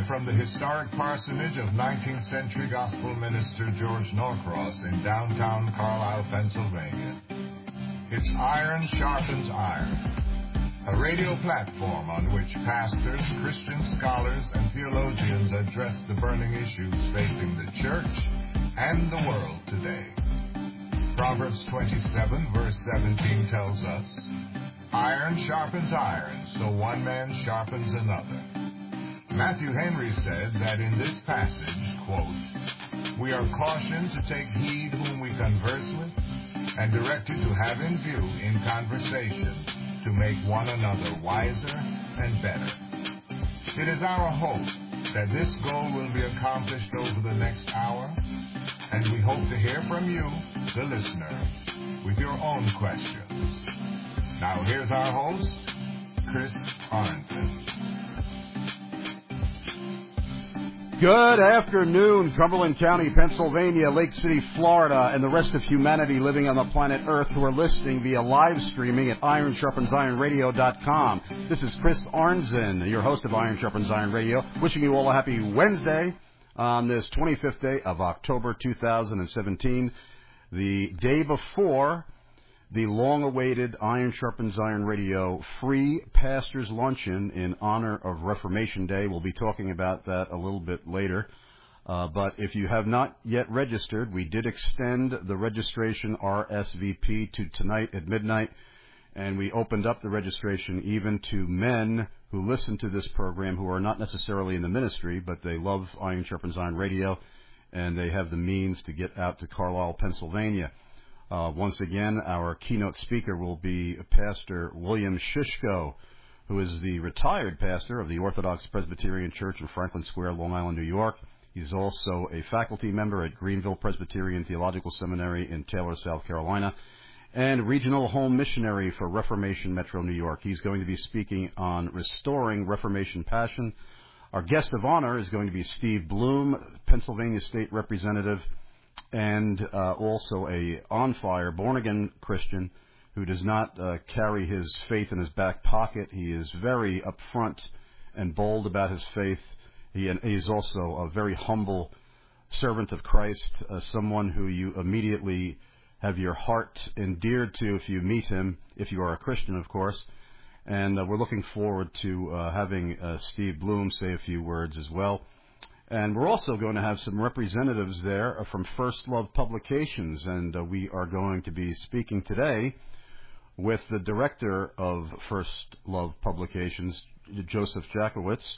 live from the historic parsonage of 19th century gospel minister George Norcross in downtown Carlisle, Pennsylvania. It's Iron Sharpens Iron, a radio platform on which pastors, Christian scholars, and theologians address the burning issues facing the church and the world today. Proverbs 27, verse 17 tells us, "Iron sharpens iron, so one man sharpens another." Matthew Henry said that in this passage, quote, "We are cautioned to take heed whom we converse with, and directed to have in view in conversation to make one another wiser and better." It is our hope that this goal will be accomplished over the next hour, and we hope to hear from you, the listener, with your own questions. Now here's our host, Chris Arnson. Good afternoon, Cumberland County, Pennsylvania, Lake City, Florida, and the rest of humanity living on the planet Earth who are listening via live streaming at IronSharpensIronRadio.com. This is Chris Arnson, your host of Iron Sharpens Iron Radio, wishing you all a happy Wednesday on this 25th day of October 2017, the day before the long-awaited Iron Sharpens Iron Radio free Pastors Luncheon in honor of Reformation Day. We'll be talking about that a little bit later. But if you have not yet registered, we did extend the registration RSVP to tonight at midnight, and we opened up the registration even to men who listen to this program who are not necessarily in the ministry, but they love Iron Sharpens Iron Radio, and they have the means to get out to Carlisle, Pennsylvania. Once again, our keynote speaker will be Pastor William Shishko, who is the retired pastor of the Orthodox Presbyterian Church in Franklin Square, Long Island, New York. He's also a faculty member at Greenville Presbyterian Theological Seminary in Taylor, South Carolina, and regional home missionary for Reformation Metro New York. He's going to be speaking on restoring Reformation passion. Our guest of honor is going to be Steve Bloom, Pennsylvania State Representative, and also a on-fire, born-again Christian who does not carry his faith in his back pocket. He is very upfront and bold about his faith. He is also a very humble servant of Christ, someone who you immediately have your heart endeared to if you meet him, if you are a Christian, of course. And we're looking forward to having Steve Bloom say a few words as well. And we're also going to have some representatives there from First Love Publications, and we are going to be speaking today with the director of First Love Publications, Joseph Jakowitz.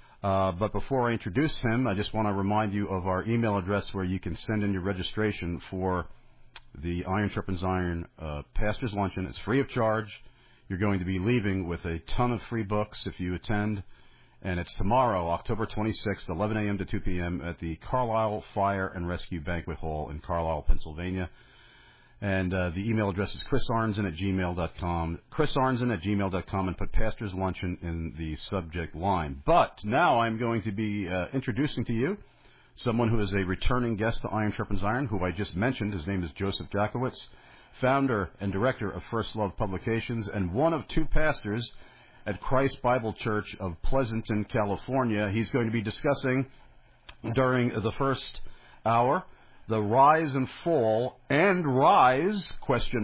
But before I introduce him, I just want to remind you of our email address where you can send in your registration for the Iron Sharpens Iron Pastors Luncheon. It's free of charge. You're going to be leaving with a ton of free books if you attend. And it's tomorrow, October 26th, 11 a.m. to 2 p.m. at the Carlisle Fire and Rescue Banquet Hall in Carlisle, Pennsylvania. And the email address is chrisarnson@gmail.com, chrisarnson@gmail.com, and put Pastor's Luncheon in the subject line. But now I'm going to be introducing to you someone who is a returning guest to Iron Sharpens Iron, who I just mentioned. His name is Joseph Jakowitz, founder and director of First Love Publications, and one of two pastors at Christ Bible Church of Pleasanton, California. He's going to be discussing during the first hour the rise and fall and rise, ?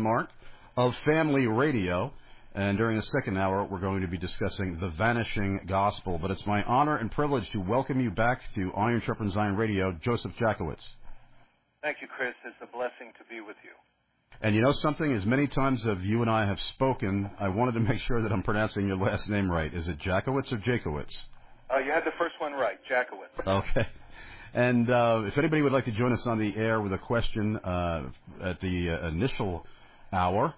Of family radio. And during the second hour, we're going to be discussing the vanishing gospel. But it's my honor and privilege to welcome you back to Iron Sharpens Iron Radio, Joseph Jakowitz. Thank you, Chris. It's a blessing to be with you. And you know something? As many times as you and I have spoken, I wanted to make sure that I'm pronouncing your last name right. Is it Jakowitz or Jakowitz? You had the first one right, Jakowitz. Okay. And if anybody would like to join us on the air with a question at the initial hour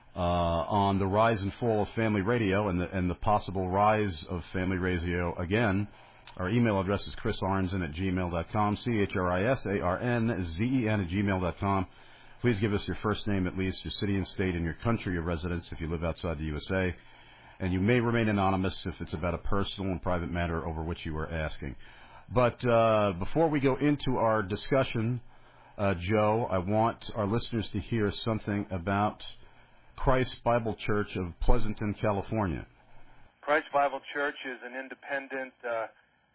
on the rise and fall of family radio and the possible rise of family radio again, our email address is chrisarnzen@gmail.com, CHRISARNZEN@gmail.com. Please give us your first name at least, your city and state, and your country of residence if you live outside the USA. And you may remain anonymous if it's about a personal and private matter over which you are asking. But before we go into our discussion, Joe, I want our listeners to hear something about Christ Bible Church of Pleasanton, California. Christ Bible Church is an independent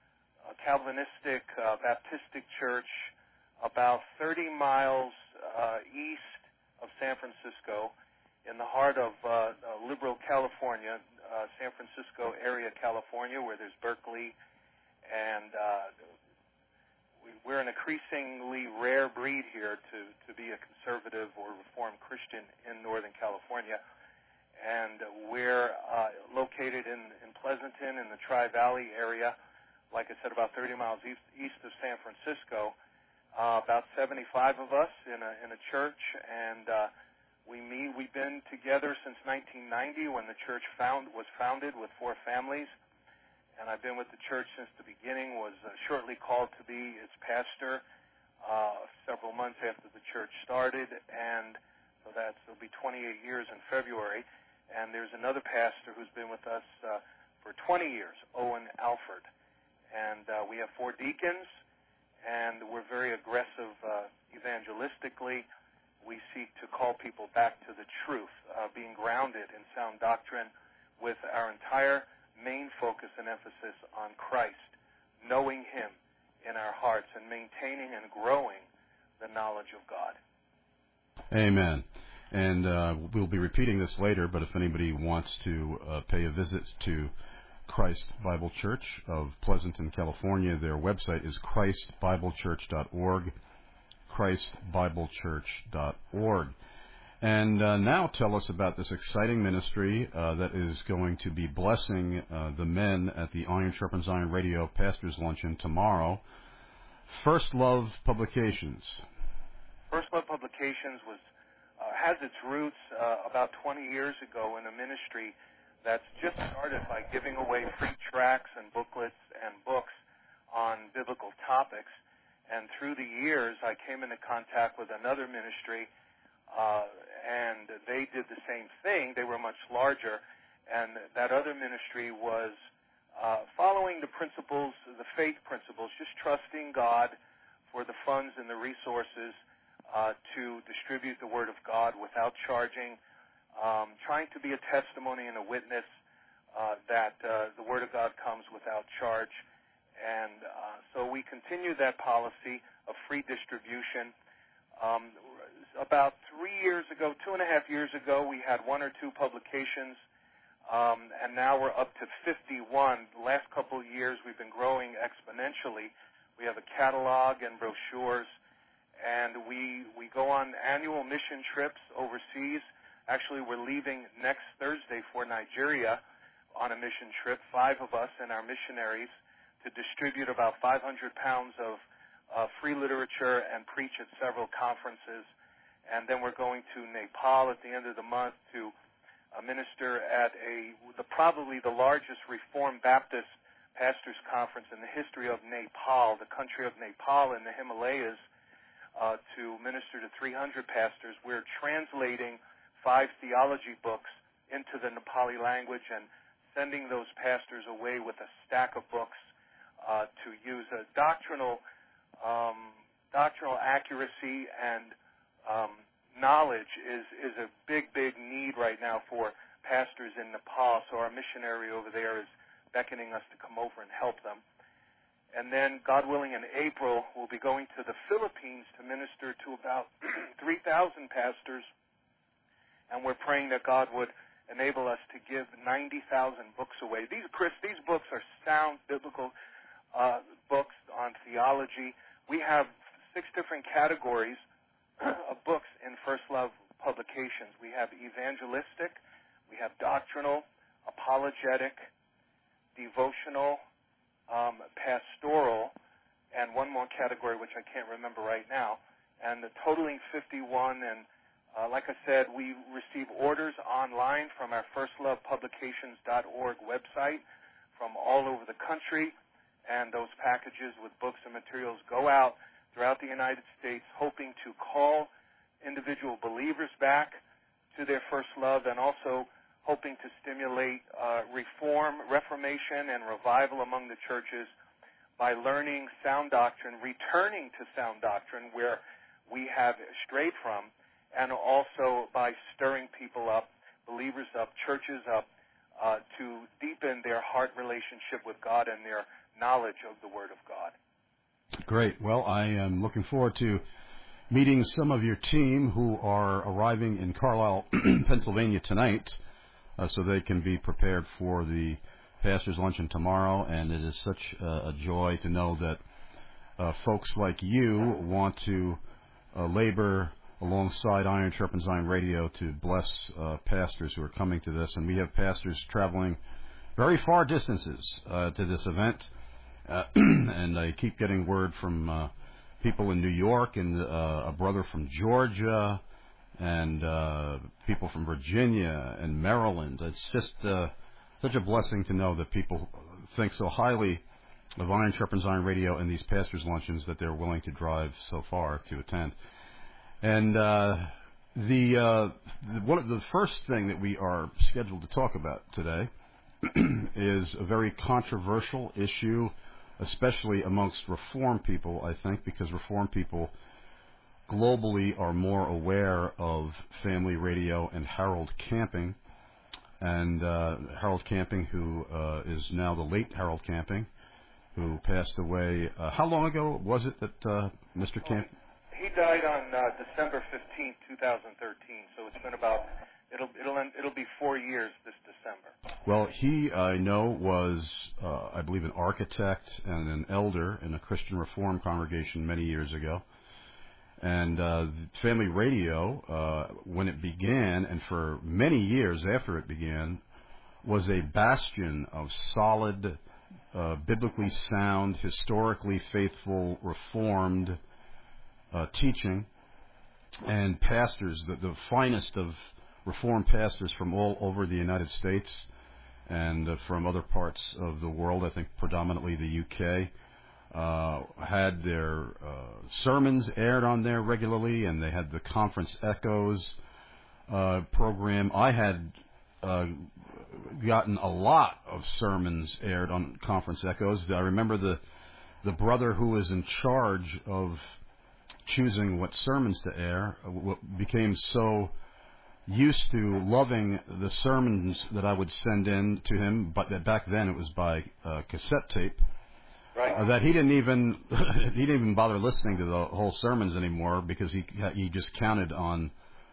Calvinistic Baptistic church about 30 miles east of San Francisco, in the heart of liberal California, San Francisco area, California, where there's Berkeley, and we're an increasingly rare breed here to be a conservative or Reformed Christian in Northern California. And we're located in Pleasanton in the Tri-Valley area, like I said, about 30 miles east of San Francisco. About 75 of us in a church, and we meet. We've been together since 1990 when the church was founded with 4 families, and I've been with the church since the beginning. Was shortly called to be its pastor several months after the church started, and so it'll be 28 years in February. And there's another pastor who's been with us for 20 years, Owen Alford, and we have 4 deacons. And we're very aggressive evangelistically. We seek to call people back to the truth, being grounded in sound doctrine with our entire main focus and emphasis on Christ, knowing Him in our hearts and maintaining and growing the knowledge of God. Amen. And we'll be repeating this later, but if anybody wants to pay a visit to Christ Bible Church of Pleasanton, California, their website is christbiblechurch.org, christbiblechurch.org. And now tell us about this exciting ministry that is going to be blessing the men at the Iron Sharpens Iron Radio Pastors Luncheon tomorrow. First Love Publications. First Love Publications has its roots about 20 years ago in a ministry that's just started by giving away free tracts and booklets and books on biblical topics. And through the years, I came into contact with another ministry, and they did the same thing. They were much larger, and that other ministry was following the principles, the faith principles, just trusting God for the funds and the resources to distribute the Word of God without charging, trying to be a testimony and a witness that the Word of God comes without charge. And so we continue that policy of free distribution. About 3 years ago, 2.5 years ago, we had 1 or 2 publications, and now we're up to 51. The last couple of years, we've been growing exponentially. We have a catalog and brochures, and we go on annual mission trips overseas. Actually, we're leaving next Thursday for Nigeria on a mission trip, 5 of us and our missionaries, to distribute about 500 pounds of free literature and preach at several conferences. And then we're going to Nepal at the end of the month to minister at probably the largest Reformed Baptist pastors conference in the history of Nepal, the country of Nepal in the Himalayas, to minister to 300 pastors. We're translating 5 theology books into the Nepali language and sending those pastors away with a stack of books to use. Doctrinal accuracy and knowledge is a big need right now for pastors in Nepal, so our missionary over there is beckoning us to come over and help them. And then, God willing, in April, we'll be going to the Philippines to minister to about 3,000 pastors. And we're praying that God would enable us to give 90,000 books away. These books are sound biblical books on theology. We have 6 different categories of books in First Love Publications. We have evangelistic, we have doctrinal, apologetic, devotional, pastoral, and one more category which I can't remember right now. And the totaling 51, and like I said, we receive orders online from our firstlovepublications.org website from all over the country, and those packages with books and materials go out throughout the United States, hoping to call individual believers back to their first love, and also hoping to stimulate reformation and revival among the churches by learning sound doctrine, returning to sound doctrine where we have strayed from, and also by stirring people up, believers up, churches up, to deepen their heart relationship with God and their knowledge of the Word of God. Great. Well, I am looking forward to meeting some of your team who are arriving in Carlisle, Pennsylvania tonight, so they can be prepared for the Pastor's Luncheon tomorrow. And it is such a joy to know that folks like you want to labor alongside Iron Sharpens Iron Radio to bless pastors who are coming to this. And we have pastors traveling very far distances to this event. And I keep getting word from people in New York and a brother from Georgia and people from Virginia and Maryland. It's just such a blessing to know that people think so highly of Iron Sharpens Iron Radio and these pastors' luncheons that they're willing to drive so far to attend. And the first thing that we are scheduled to talk about today is a very controversial issue, especially amongst Reformed people, I think, because Reformed people globally are more aware of Family Radio and Harold Camping. And Harold Camping, who is now the late Harold Camping, who passed away. How long ago was it that Mr. Camping? He died on December 15th, 2013. So it's been about it'll be 4 years this December. Well, he, I know, was I believe an architect and an elder in a Christian Reformed congregation many years ago. And Family Radio, when it began, and for many years after it began, was a bastion of solid, biblically sound, historically faithful, Reformed teaching, and pastors, the finest of Reformed pastors from all over the United States and from other parts of the world, I think predominantly the UK, had their sermons aired on there regularly, and they had the Conference Echoes program. I had gotten a lot of sermons aired on Conference Echoes. I remember the brother who was in charge of choosing what sermons to air became so used to loving the sermons that I would send in to him, but that back then it was by cassette tape. Right. That he didn't even bother listening to the whole sermons anymore because he just counted on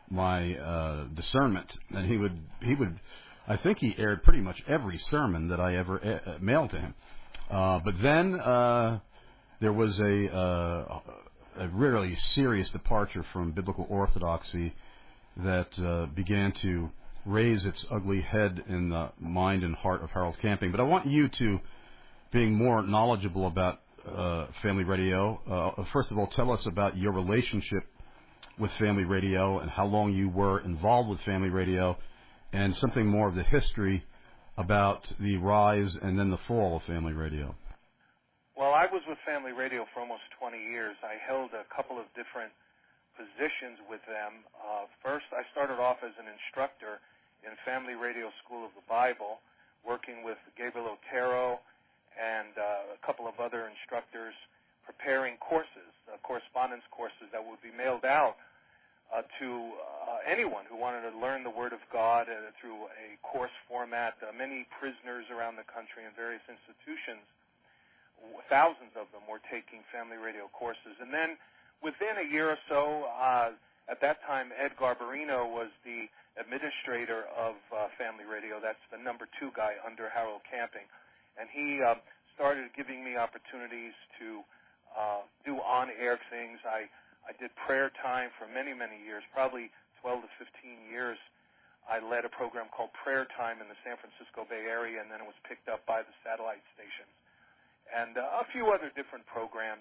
my discernment, and he would I think he aired pretty much every sermon that I ever mailed to him. But then there was a really serious departure from biblical orthodoxy that began to raise its ugly head in the mind and heart of Harold Camping. But I want you to, being more knowledgeable about Family Radio, first of all, tell us about your relationship with Family Radio and how long you were involved with Family Radio, and something more of the history about the rise and then the fall of Family Radio. Well, I was with Family Radio for almost 20 years. I held a couple of different positions with them. First, I started off as an instructor in Family Radio School of the Bible, working with Gabriel Otero and a couple of other instructors, preparing courses, correspondence courses that would be mailed out to anyone who wanted to learn the Word of God through a course format. Many prisoners around the country in various institutions, thousands of them were taking Family Radio courses. And then within a year or so, at that time, Ed Garbarino was the administrator of Family Radio. That's the number 2 guy under Harold Camping. And he started giving me opportunities to do on-air things. I did prayer time for many, many years, probably 12 to 15 years. I led a program called Prayer Time in the San Francisco Bay Area, and then it was picked up by the satellite stations. And a few other different programs,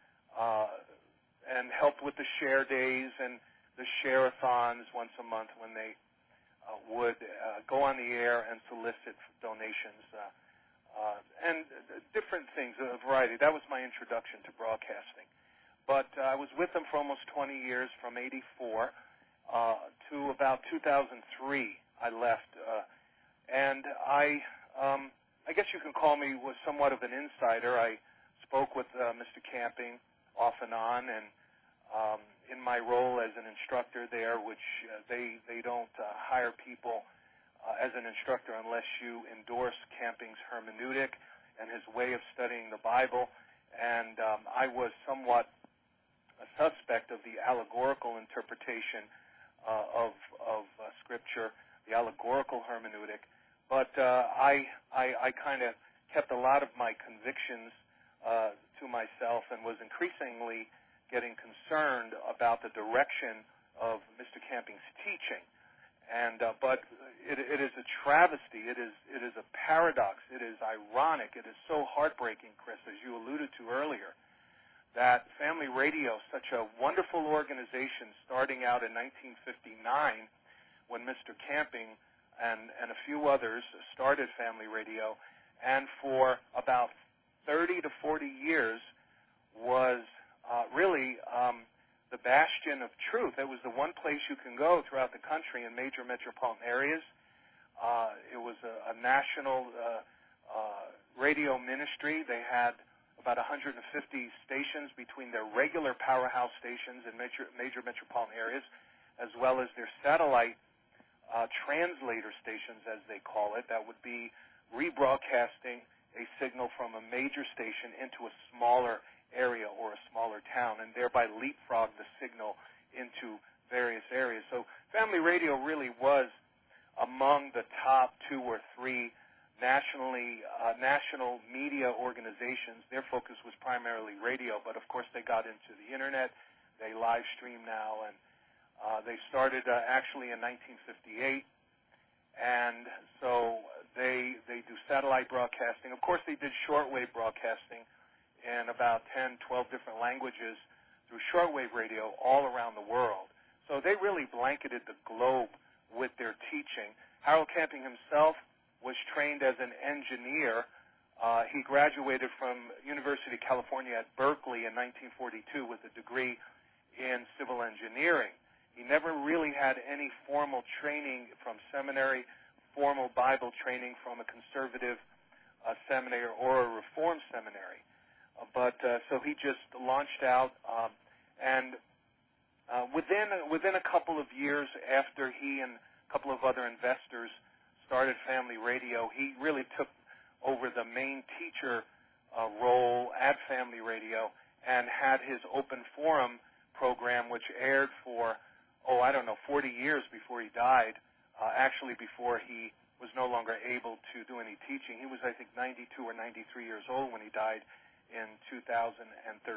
and helped with the share days and the share-a-thons once a month when they would go on the air and solicit donations. And different things, a variety. That was my introduction to broadcasting. But I was with them for almost 20 years, from 84 to about 2003. I left, and I guess you can call me was somewhat of an insider. I spoke with Mr. Camping off and on, and in my role as an instructor there, which they don't hire people as an instructor unless you endorse Camping's hermeneutic and his way of studying the Bible. And I was somewhat a suspect of the allegorical interpretation of Scripture, the allegorical hermeneutic. But I kind of kept a lot of my convictions to myself and was increasingly getting concerned about the direction of Mr. Camping's teaching. And but it is a travesty. It is a paradox. It is ironic. It is so heartbreaking, Chris, as you alluded to earlier, that Family Radio, such a wonderful organization starting out in 1959 when Mr. Camping and a few others started Family Radio, and for about 30 to 40 years was really the bastion of truth. It was the one place you can go throughout the country in major metropolitan areas. It was a national radio ministry. They had about 150 stations between their regular powerhouse stations in major metropolitan areas, as well as their satellite translator stations, as they call it, that would be rebroadcasting a signal from a major station into a smaller area or a smaller town, and thereby leapfrog the signal into various areas. So Family Radio really was among the top 2 or 3 national media organizations. Their focus was primarily radio, but of course they got into the internet. They live stream now, and they started actually in 1958, and so they do satellite broadcasting. Of course they did shortwave broadcasting in about 10, 12 different languages through shortwave radio all around the world. So they really blanketed the globe with their teaching. Harold Camping himself was trained as an engineer. He graduated from University of California at Berkeley in 1942 with a degree in civil engineering. He never really had any formal training from seminary, formal Bible training from a conservative seminary or a reform seminary. But so he just launched out, and within a couple of years after he and a couple of other investors started Family Radio, he really took over the main teacher role at Family Radio and had his open forum program, which aired for 40 years before he died. Actually, before he was no longer able to do any teaching. He was, I think, 92 or 93 years old when he died in 2013.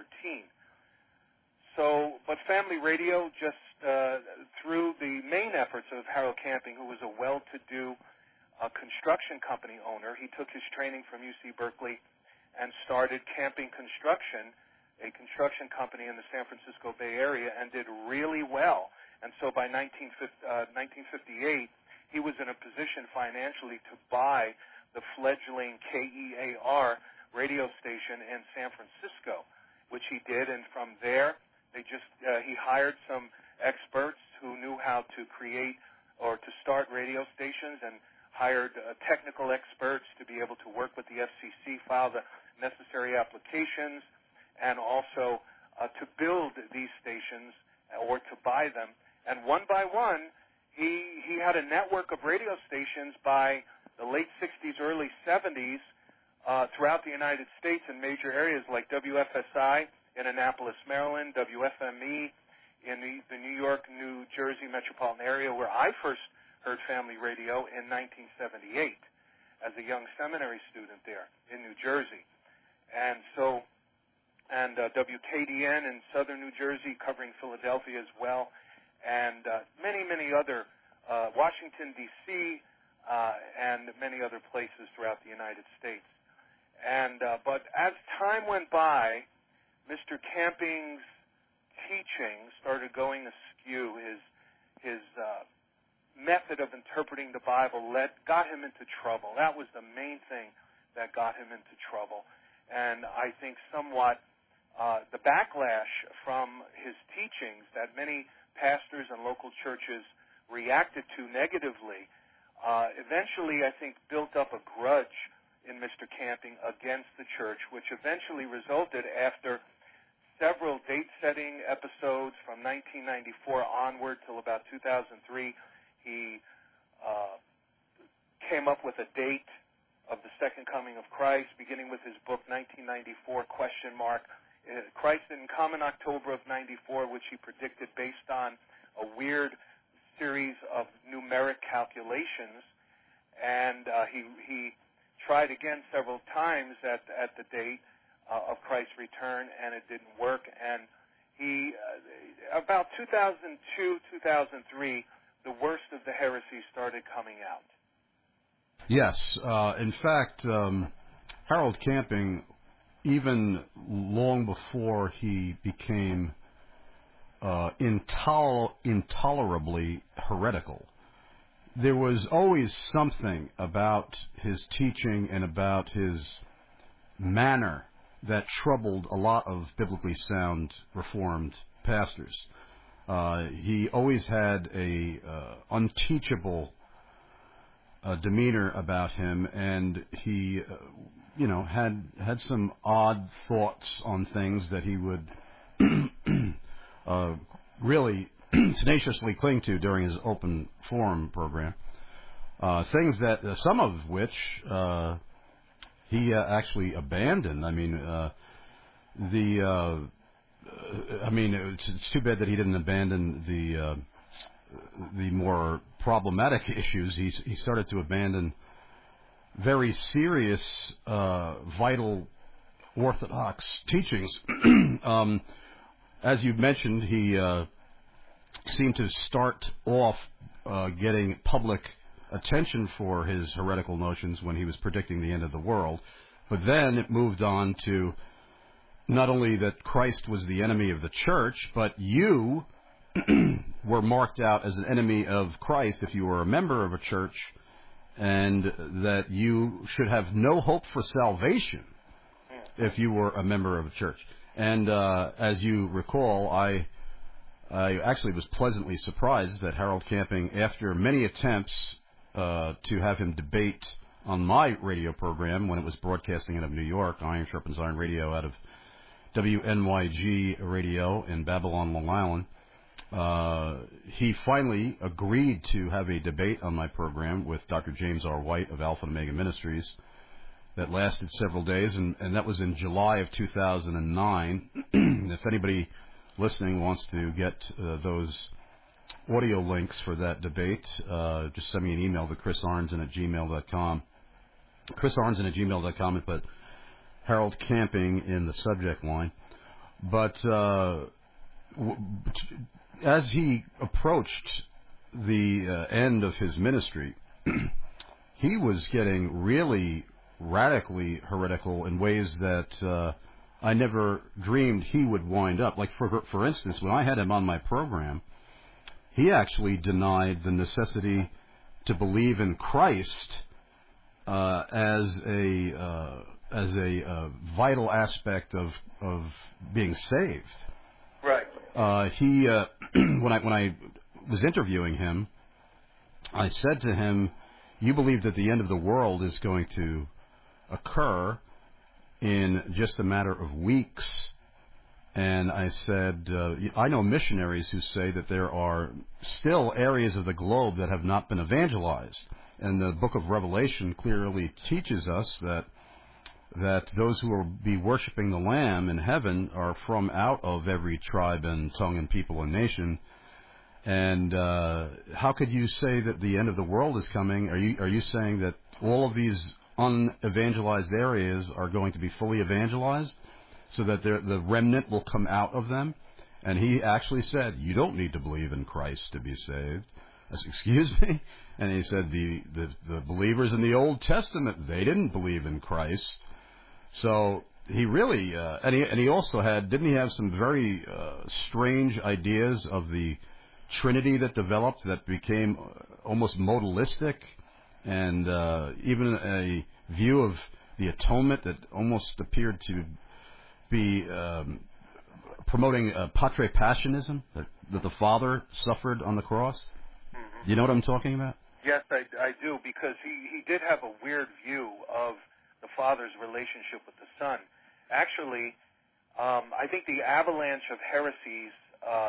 So, but Family Radio, just through the main efforts of Harold Camping, who was a well-to-do construction company owner, he took his training from UC Berkeley and started Camping Construction, a construction company in the San Francisco Bay Area, and did really well. And so by 1958, he was in a position financially to buy the fledgling KEAR radio station in San Francisco, which he did. And from there, he hired some experts who knew how to create or to start radio stations, and hired technical experts to be able to work with the FCC, file the necessary applications, and also to build these stations or to buy them. And one by one, he had a network of radio stations by the late 60s, early 70s throughout the United States in major areas like WFSI in Annapolis, Maryland, WFME in the New York, New Jersey metropolitan area, where I first heard Family Radio in 1978 as a young seminary student there in New Jersey. And so, WKDN in southern New Jersey, covering Philadelphia as well, and many, many other, Washington, D.C., and many other places throughout the United States. And but as time went by, Mr. Camping's teaching started going askew. His method of interpreting the Bible got him into trouble. That was the main thing that got him into trouble. And I think somewhat the backlash from his teachings that many pastors and local churches reacted to negatively eventually, I think, built up a grudge in Mr. Camping against the church, which eventually resulted after several date-setting episodes from 1994 onward till about 2003. He came up with a date of the Second Coming of Christ, beginning with his book 1994, ? Christ Didn't Come in October of 94, which he predicted based on a weird series of numeric calculations. And he tried again several times at the date of Christ's return, and it didn't work. And he, about 2002, 2003, the worst of the heresies started coming out. Yes. In fact, Harold Camping, even long before he became intolerably heretical, there was always something about his teaching and about his manner that troubled a lot of biblically sound Reformed pastors. He always had a unteachable demeanor about him, and he, had some odd thoughts on things that he would really tenaciously cling to during his open forum program. Things that some of which he actually abandoned. I mean, it's too bad that he didn't abandon the more problematic issues. He started to abandon very serious, vital Orthodox teachings. As you mentioned, he seemed to start off getting public attention for his heretical notions when he was predicting the end of the world. But then it moved on to not only that Christ was the enemy of the church, but you were marked out as an enemy of Christ if you were a member of a church, and that you should have no hope for salvation if you were a member of a church. And as you recall, I actually was pleasantly surprised that Harold Camping, after many attempts to have him debate on my radio program when it was broadcasting out of New York, Iron Sharpens Iron Radio out of WNYG Radio in Babylon, Long Island, he finally agreed to have a debate on my program with Dr. James R. White of Alpha and Omega Ministries that lasted several days, and that was in July of 2009. If anybody listening wants to get those audio links for that debate, just send me an email to chrisarnson@gmail.com. chrisarnson@gmail.com, and put Harold Camping in the subject line. But as he approached the end of his ministry, he was getting really radically heretical in ways that I never dreamed he would wind up. Like, for instance, when I had him on my program, he actually denied the necessity to believe in Christ as a vital aspect of being saved. Right. He when I was interviewing him, I said to him, "You believe that the end of the world is going to occur in just a matter of weeks." And I said, I know missionaries who say that there are still areas of the globe that have not been evangelized. And the book of Revelation clearly teaches us that those who will be worshiping the Lamb in heaven are from out of every tribe and tongue and people and nation. And how could you say that the end of the world is coming? Are you saying that all of these unevangelized areas are going to be fully evangelized, so that the remnant will come out of them? And he actually said, "You don't need to believe in Christ to be saved." I said, "Excuse me?" And he said, the believers in the Old Testament, they didn't believe in Christ. So he really, and he also didn't he have some very strange ideas of the Trinity that developed that became almost modalistic, and even a view of the atonement that almost appeared to be promoting Patre Passionism, that the Father suffered on the cross? Mm-hmm. You know what I'm talking about? Yes, I do, because he did have a weird view of the Father's relationship with the Son. Actually, I think the avalanche of heresies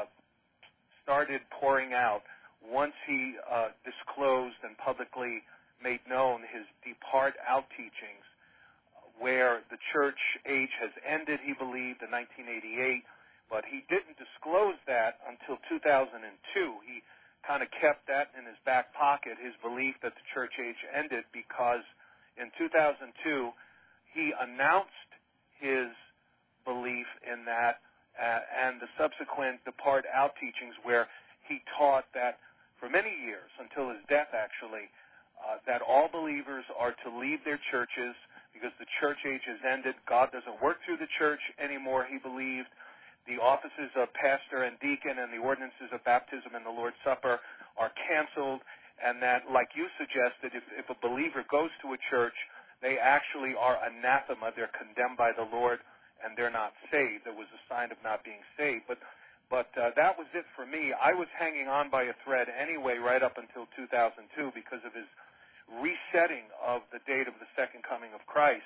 started pouring out once he disclosed and publicly made known his depart out teachings, where the church age has ended, he believed, in 1988, but he didn't disclose that until 2002. He kind of kept that in his back pocket, his belief that the church age ended, because in 2002 he announced his belief in that and the subsequent depart out teachings, where he taught that for many years, until his death actually, that all believers are to leave their churches because the church age has ended. God doesn't work through the church anymore, he believed. The offices of pastor and deacon and the ordinances of baptism and the Lord's Supper are canceled, and that, like you suggested, if a believer goes to a church, they actually are anathema. They're condemned by the Lord, and they're not saved. It was a sign of not being saved. But that was it for me. I was hanging on by a thread anyway right up until 2002 because of his resetting of the date of the second coming of Christ.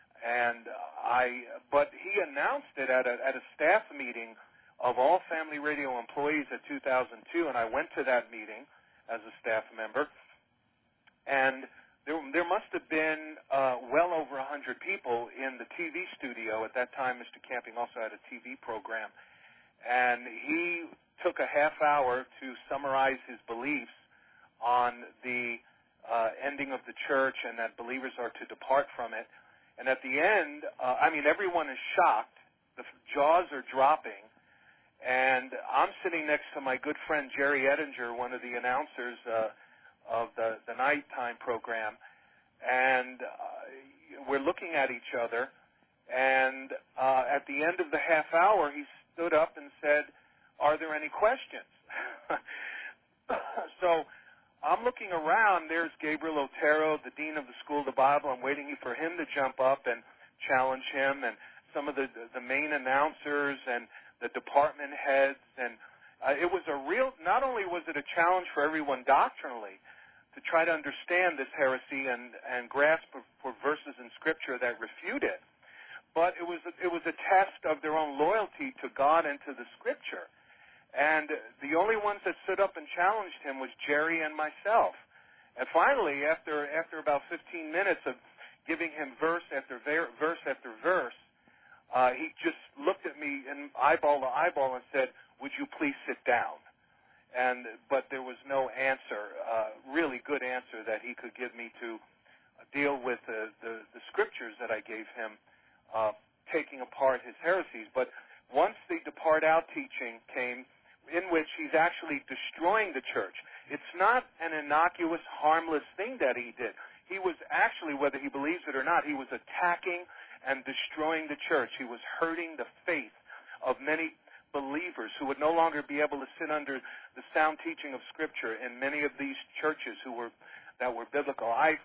But he announced it at a staff meeting of all Family Radio employees at 2002, and I went to that meeting as a staff member, and there must have been well over 100 people in the TV studio. At that time, Mr. Camping also had a TV program, and he took a half hour to summarize his beliefs on the ending of the church and that believers are to depart from it. And at the end, everyone is shocked. The jaws are dropping. And I'm sitting next to my good friend Jerry Ettinger, one of the announcers of the nighttime program. And we're looking at each other. And at the end of the half hour, he stood up and said, "Are there any questions?" So I'm looking around. There's Gabriel Otero, the dean of the School of the Bible. I'm waiting for him to jump up and challenge him, and some of the main announcers and the department heads. And it was a real, not only was it a challenge for everyone doctrinally to try to understand this heresy and grasp for verses in Scripture that refute it, but it was a test of their own loyalty to God and to the Scripture. And the only ones that stood up and challenged him was Jerry and myself. And finally, after about 15 minutes of giving him verse after verse after verse, he just looked at me and eyeball to eyeball and said, "Would you please sit down?" But there was no answer, really good answer that he could give me to deal with the Scriptures that I gave him, taking apart his heresies. But once the depart out teaching came, in which he's actually destroying the church. It's not an innocuous, harmless thing that he did. He was actually, whether he believes it or not, he was attacking and destroying the church. He was hurting the faith of many believers who would no longer be able to sit under the sound teaching of Scripture in many of these churches that were biblical.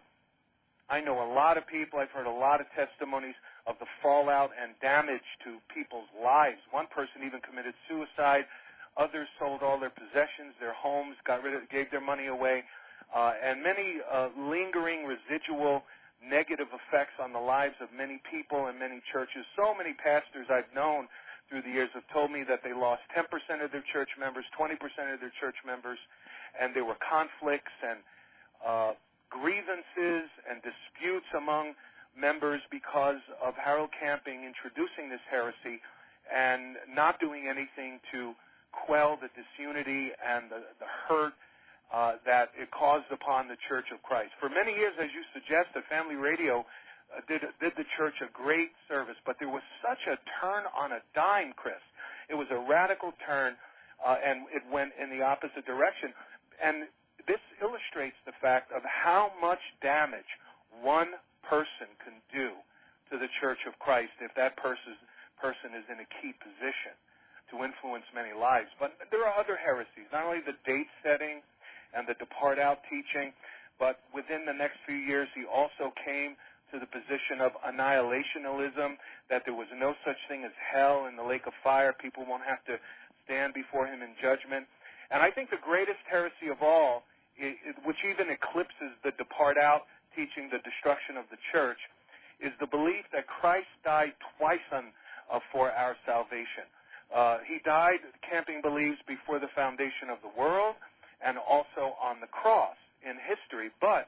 I know a lot of people. I've heard a lot of testimonies of the fallout and damage to people's lives. One person even committed suicide. Others sold all their possessions, their homes, gave their money away, and many lingering residual negative effects on the lives of many people and many churches. So many pastors I've known through the years have told me that they lost 10% of their church members, 20% of their church members, and there were conflicts and grievances and disputes among members because of Harold Camping introducing this heresy and not doing anything to quell the disunity and the hurt that it caused upon the Church of Christ. For many years, as you suggested, Family Radio did the church a great service, but there was such a turn on a dime, Chris. It was a radical turn, and it went in the opposite direction. And this illustrates the fact of how much damage one person can do to the Church of Christ if that person is in a key position to influence many lives. But there are other heresies, not only the date setting and the depart out teaching, but within the next few years he also came to the position of annihilationism, that there was no such thing as hell in the lake of fire. People won't have to stand before him in judgment. And I think the greatest heresy of all, which even eclipses the depart out teaching, the destruction of the church, is the belief that Christ died twice for our salvation. He died, Camping believes, before the foundation of the world and also on the cross in history. But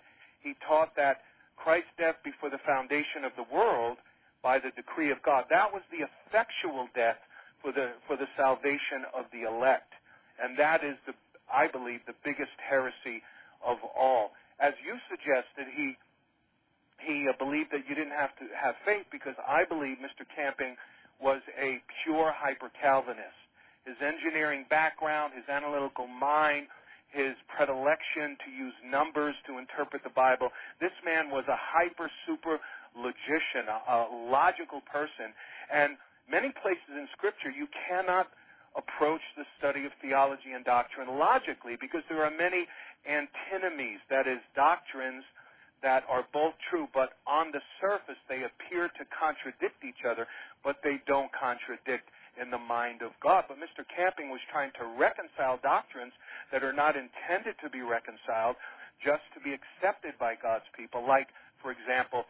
he taught that Christ's death before the foundation of the world by the decree of God, that was the effectual death for the salvation of the elect. And that is, I believe, the biggest heresy of all. As you suggested, he believed that you didn't have to have faith, because I believe Mr. Camping was a pure hyper-Calvinist. His engineering background, his analytical mind, his predilection to use numbers to interpret the Bible. This man was a hyper-super logician, a logical person. And many places in Scripture you cannot approach the study of theology and doctrine logically, because there are many antinomies, that is, doctrines that are both true, but on the surface they appear to contradict each other, but they don't contradict in the mind of God. But Mr. Camping was trying to reconcile doctrines that are not intended to be reconciled, just to be accepted by God's people, like, for example,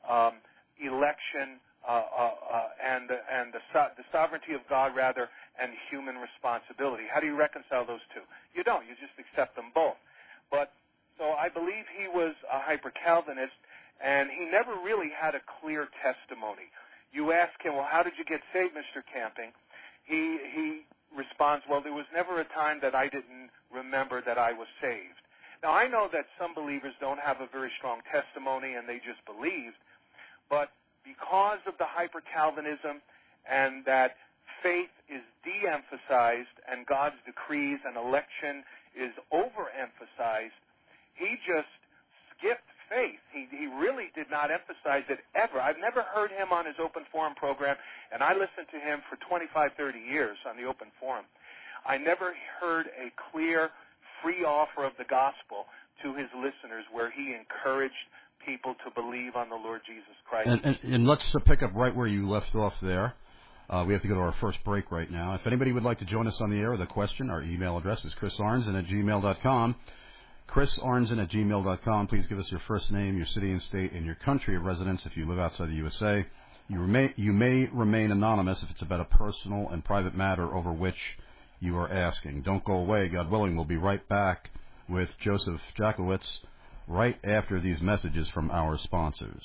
election and the sovereignty of God, rather, and human responsibility. How do you reconcile those two? You don't. You just accept them both. But so I believe he was a hyper-Calvinist, and he never really had a clear testimony. You ask him, well, how did you get saved, Mr. Camping? He responds, well, there was never a time that I didn't remember that I was saved. Now, I know that some believers don't have a very strong testimony and they just believed, but because of the hyper-Calvinism and that faith is de-emphasized and God's decrees and election is overemphasized, he just skipped faith. He really did not emphasize it ever. I've never heard him on his Open Forum program, and I listened to him for 25, 30 years on the Open Forum. I never heard a clear, free offer of the gospel to his listeners where he encouraged people to believe on the Lord Jesus Christ. And let's pick up right where you left off there. We have to go to our first break right now. If anybody would like to join us on the air with a question, our email address is chrisarnzen@gmail.com. chrisarnzen@gmail.com. Please give us your first name, your city and state, and your country of residence if you live outside the USA. You may remain anonymous if it's about a personal and private matter over which you are asking. Don't go away. God willing, we'll be right back with Joseph Jackowitz right after these messages from our sponsors.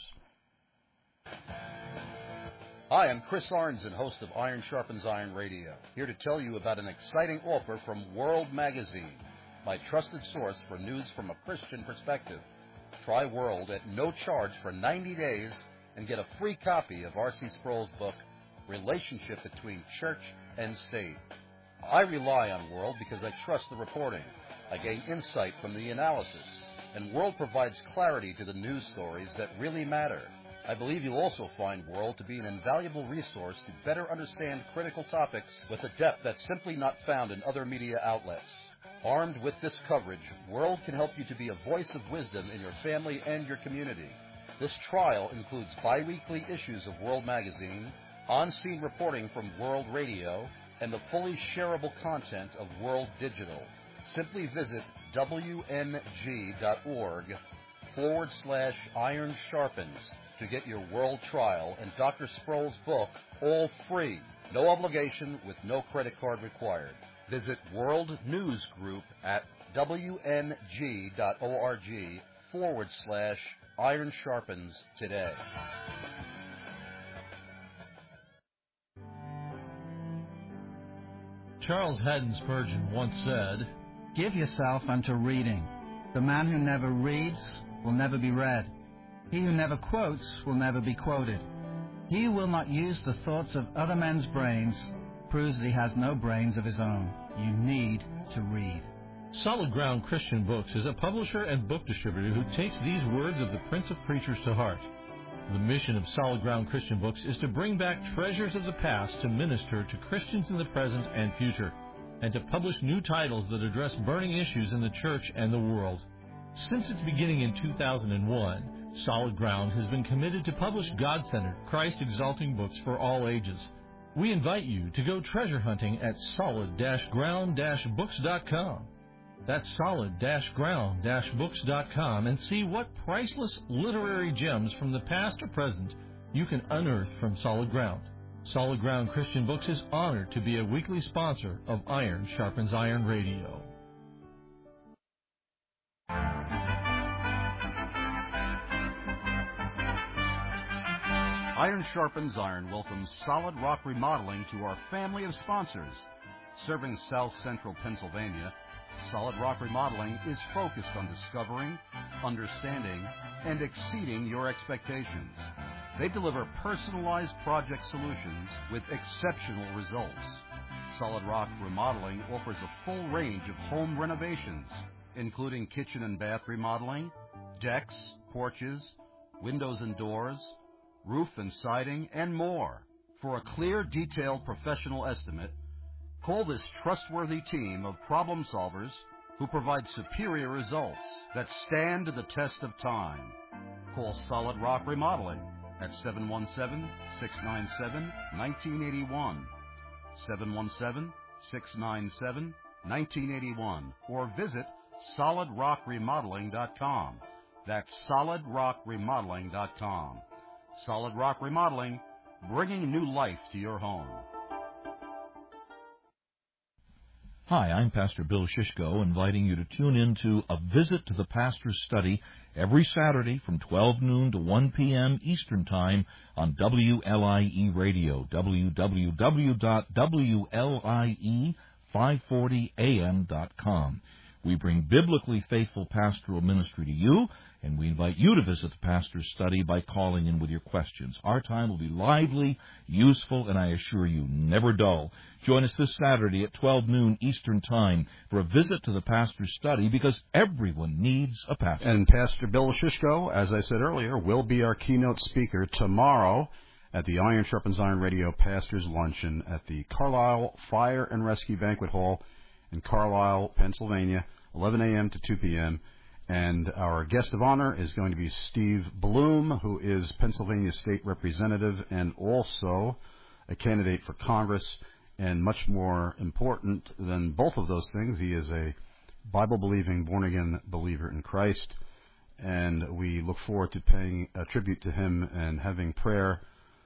Hi, I'm Chris Arnzen, host of Iron Sharpens Iron Radio, here to tell you about an exciting offer from World Magazine, my trusted source for news from a Christian perspective. Try World at no charge for 90 days and get a free copy of R.C. Sproul's book, Relationship Between Church and State. I rely on World because I trust the reporting. I gain insight from the analysis, and World provides clarity to the news stories that really matter. I believe you'll also find World to be an invaluable resource to better understand critical topics with a depth that's simply not found in other media outlets. Armed with this coverage, World can help you to be a voice of wisdom in your family and your community. This trial includes bi-weekly issues of World Magazine, on-scene reporting from World Radio, and the fully shareable content of World Digital. Simply visit wng.org/Iron Sharpens to get your World trial and Dr. Sproul's book all free. No obligation with no credit card required. Visit World News Group at wng.org/Iron Sharpens today. Charles Haddon Spurgeon once said, "Give yourself unto reading. The man who never reads will never be read. He who never quotes will never be quoted. He who will not use the thoughts of other men's brains proves that he has no brains of his own. You need to read." Solid Ground Christian Books is a publisher and book distributor who takes these words of the Prince of Preachers to heart. The mission of Solid Ground Christian Books is to bring back treasures of the past to minister to Christians in the present and future, and to publish new titles that address burning issues in the church and the world. Since its beginning in 2001, Solid Ground has been committed to publish God-centered, Christ-exalting books for all ages. We invite you to go treasure hunting at solid-ground-books.com. That's solid-ground-books.com, and see what priceless literary gems from the past or present you can unearth from Solid Ground. Solid Ground Christian Books is honored to be a weekly sponsor of Iron Sharpens Iron Radio. Iron Sharpens Iron welcomes Solid Rock Remodeling to our family of sponsors. Serving South Central Pennsylvania, Solid Rock Remodeling is focused on discovering, understanding, and exceeding your expectations. They deliver personalized project solutions with exceptional results. Solid Rock Remodeling offers a full range of home renovations, including kitchen and bath remodeling, decks, porches, windows and doors, roof and siding, and more. For a clear, detailed, professional estimate, call this trustworthy team of problem solvers who provide superior results that stand the test of time. Call Solid Rock Remodeling at 717-697-1981, 717-697-1981, or visit solidrockremodeling.com. That's solidrockremodeling.com. Solid Rock Remodeling, bringing new life to your home. Hi, I'm Pastor Bill Shishko, inviting you to tune in to A Visit to the Pastor's Study every Saturday from 12 noon to 1 p.m. Eastern Time on WLIE Radio, www.WLIE540am.com. We bring biblically faithful pastoral ministry to you, and we invite you to visit the Pastor's Study by calling in with your questions. Our time will be lively, useful, and I assure you, never dull. Join us this Saturday at 12 noon Eastern Time for a visit to the Pastor's Study, because everyone needs a pastor. And Pastor Bill Shishko, as I said earlier, will be our keynote speaker tomorrow at the Iron Sharpens Iron Radio Pastors Luncheon at the Carlisle Fire and Rescue Banquet Hall in Carlisle, Pennsylvania, 11 a.m. to 2 p.m., and our guest of honor is going to be Steve Bloom, who is Pennsylvania State Representative and also a candidate for Congress, and much more important than both of those things, he is a Bible-believing, born-again believer in Christ, and we look forward to paying a tribute to him and having prayer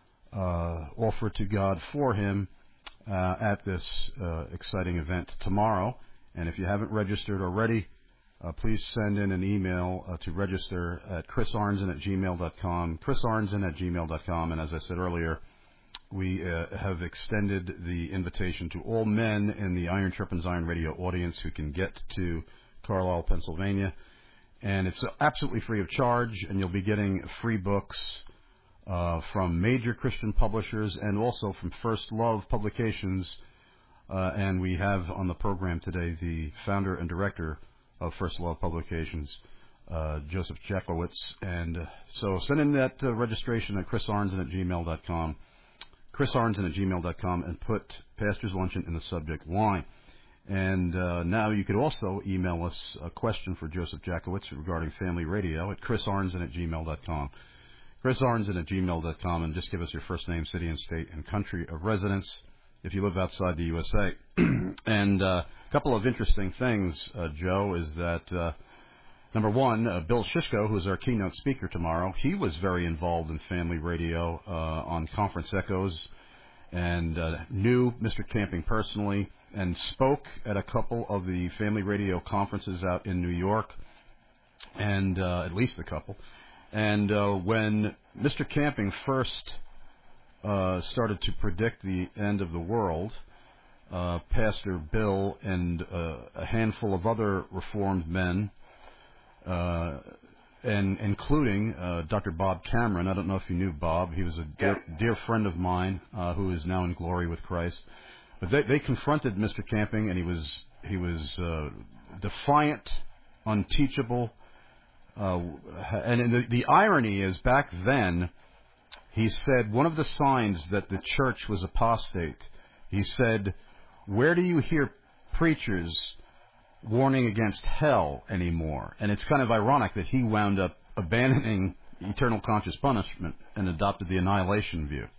offered to God for him at this exciting event tomorrow. And if you haven't registered already, please send in an email to register at chrisarnzen@gmail.com, chrisarnzen@gmail.com. And as I said earlier, we have extended the invitation to all men in the Iron Sharpens Iron Radio audience who can get to Carlisle, Pennsylvania. And it's absolutely free of charge, and you'll be getting free books from major Christian publishers and also from First Love Publications. And we have on the program today the founder and director of First Love Publications, Joseph Jakowitz. And so send in that registration at chrisarnzen@gmail.com, chrisarnzen@gmail.com, and put Pastor's Luncheon in the subject line. And now you could also email us a question for Joseph Jakowitz regarding family radio at chrisarnzen@gmail.com. chrisarnzen@gmail.com, and just give us your first name, city and state, and country of residence if you live outside the USA. And a couple of interesting things, Joe, is that, number one, Bill Shishko, who's our keynote speaker tomorrow, he was very involved in family radio on Conference Echoes, and knew Mr. Camping personally, and spoke at a couple of the family radio conferences out in New York, and at least a couple. And when Mr. Camping first started to predict the end of the world, Pastor Bill and a handful of other Reformed men, and including Dr. Bob Cameron. I don't know if you knew Bob. He was a dear friend of mine who is now in glory with Christ. But they confronted Mr. Camping, and he was defiant, unteachable. And the irony is, back then, he said one of the signs that the church was apostate, he said, "Where do you hear preachers warning against hell anymore?" And it's kind of ironic that he wound up abandoning eternal conscious punishment and adopted the annihilation view.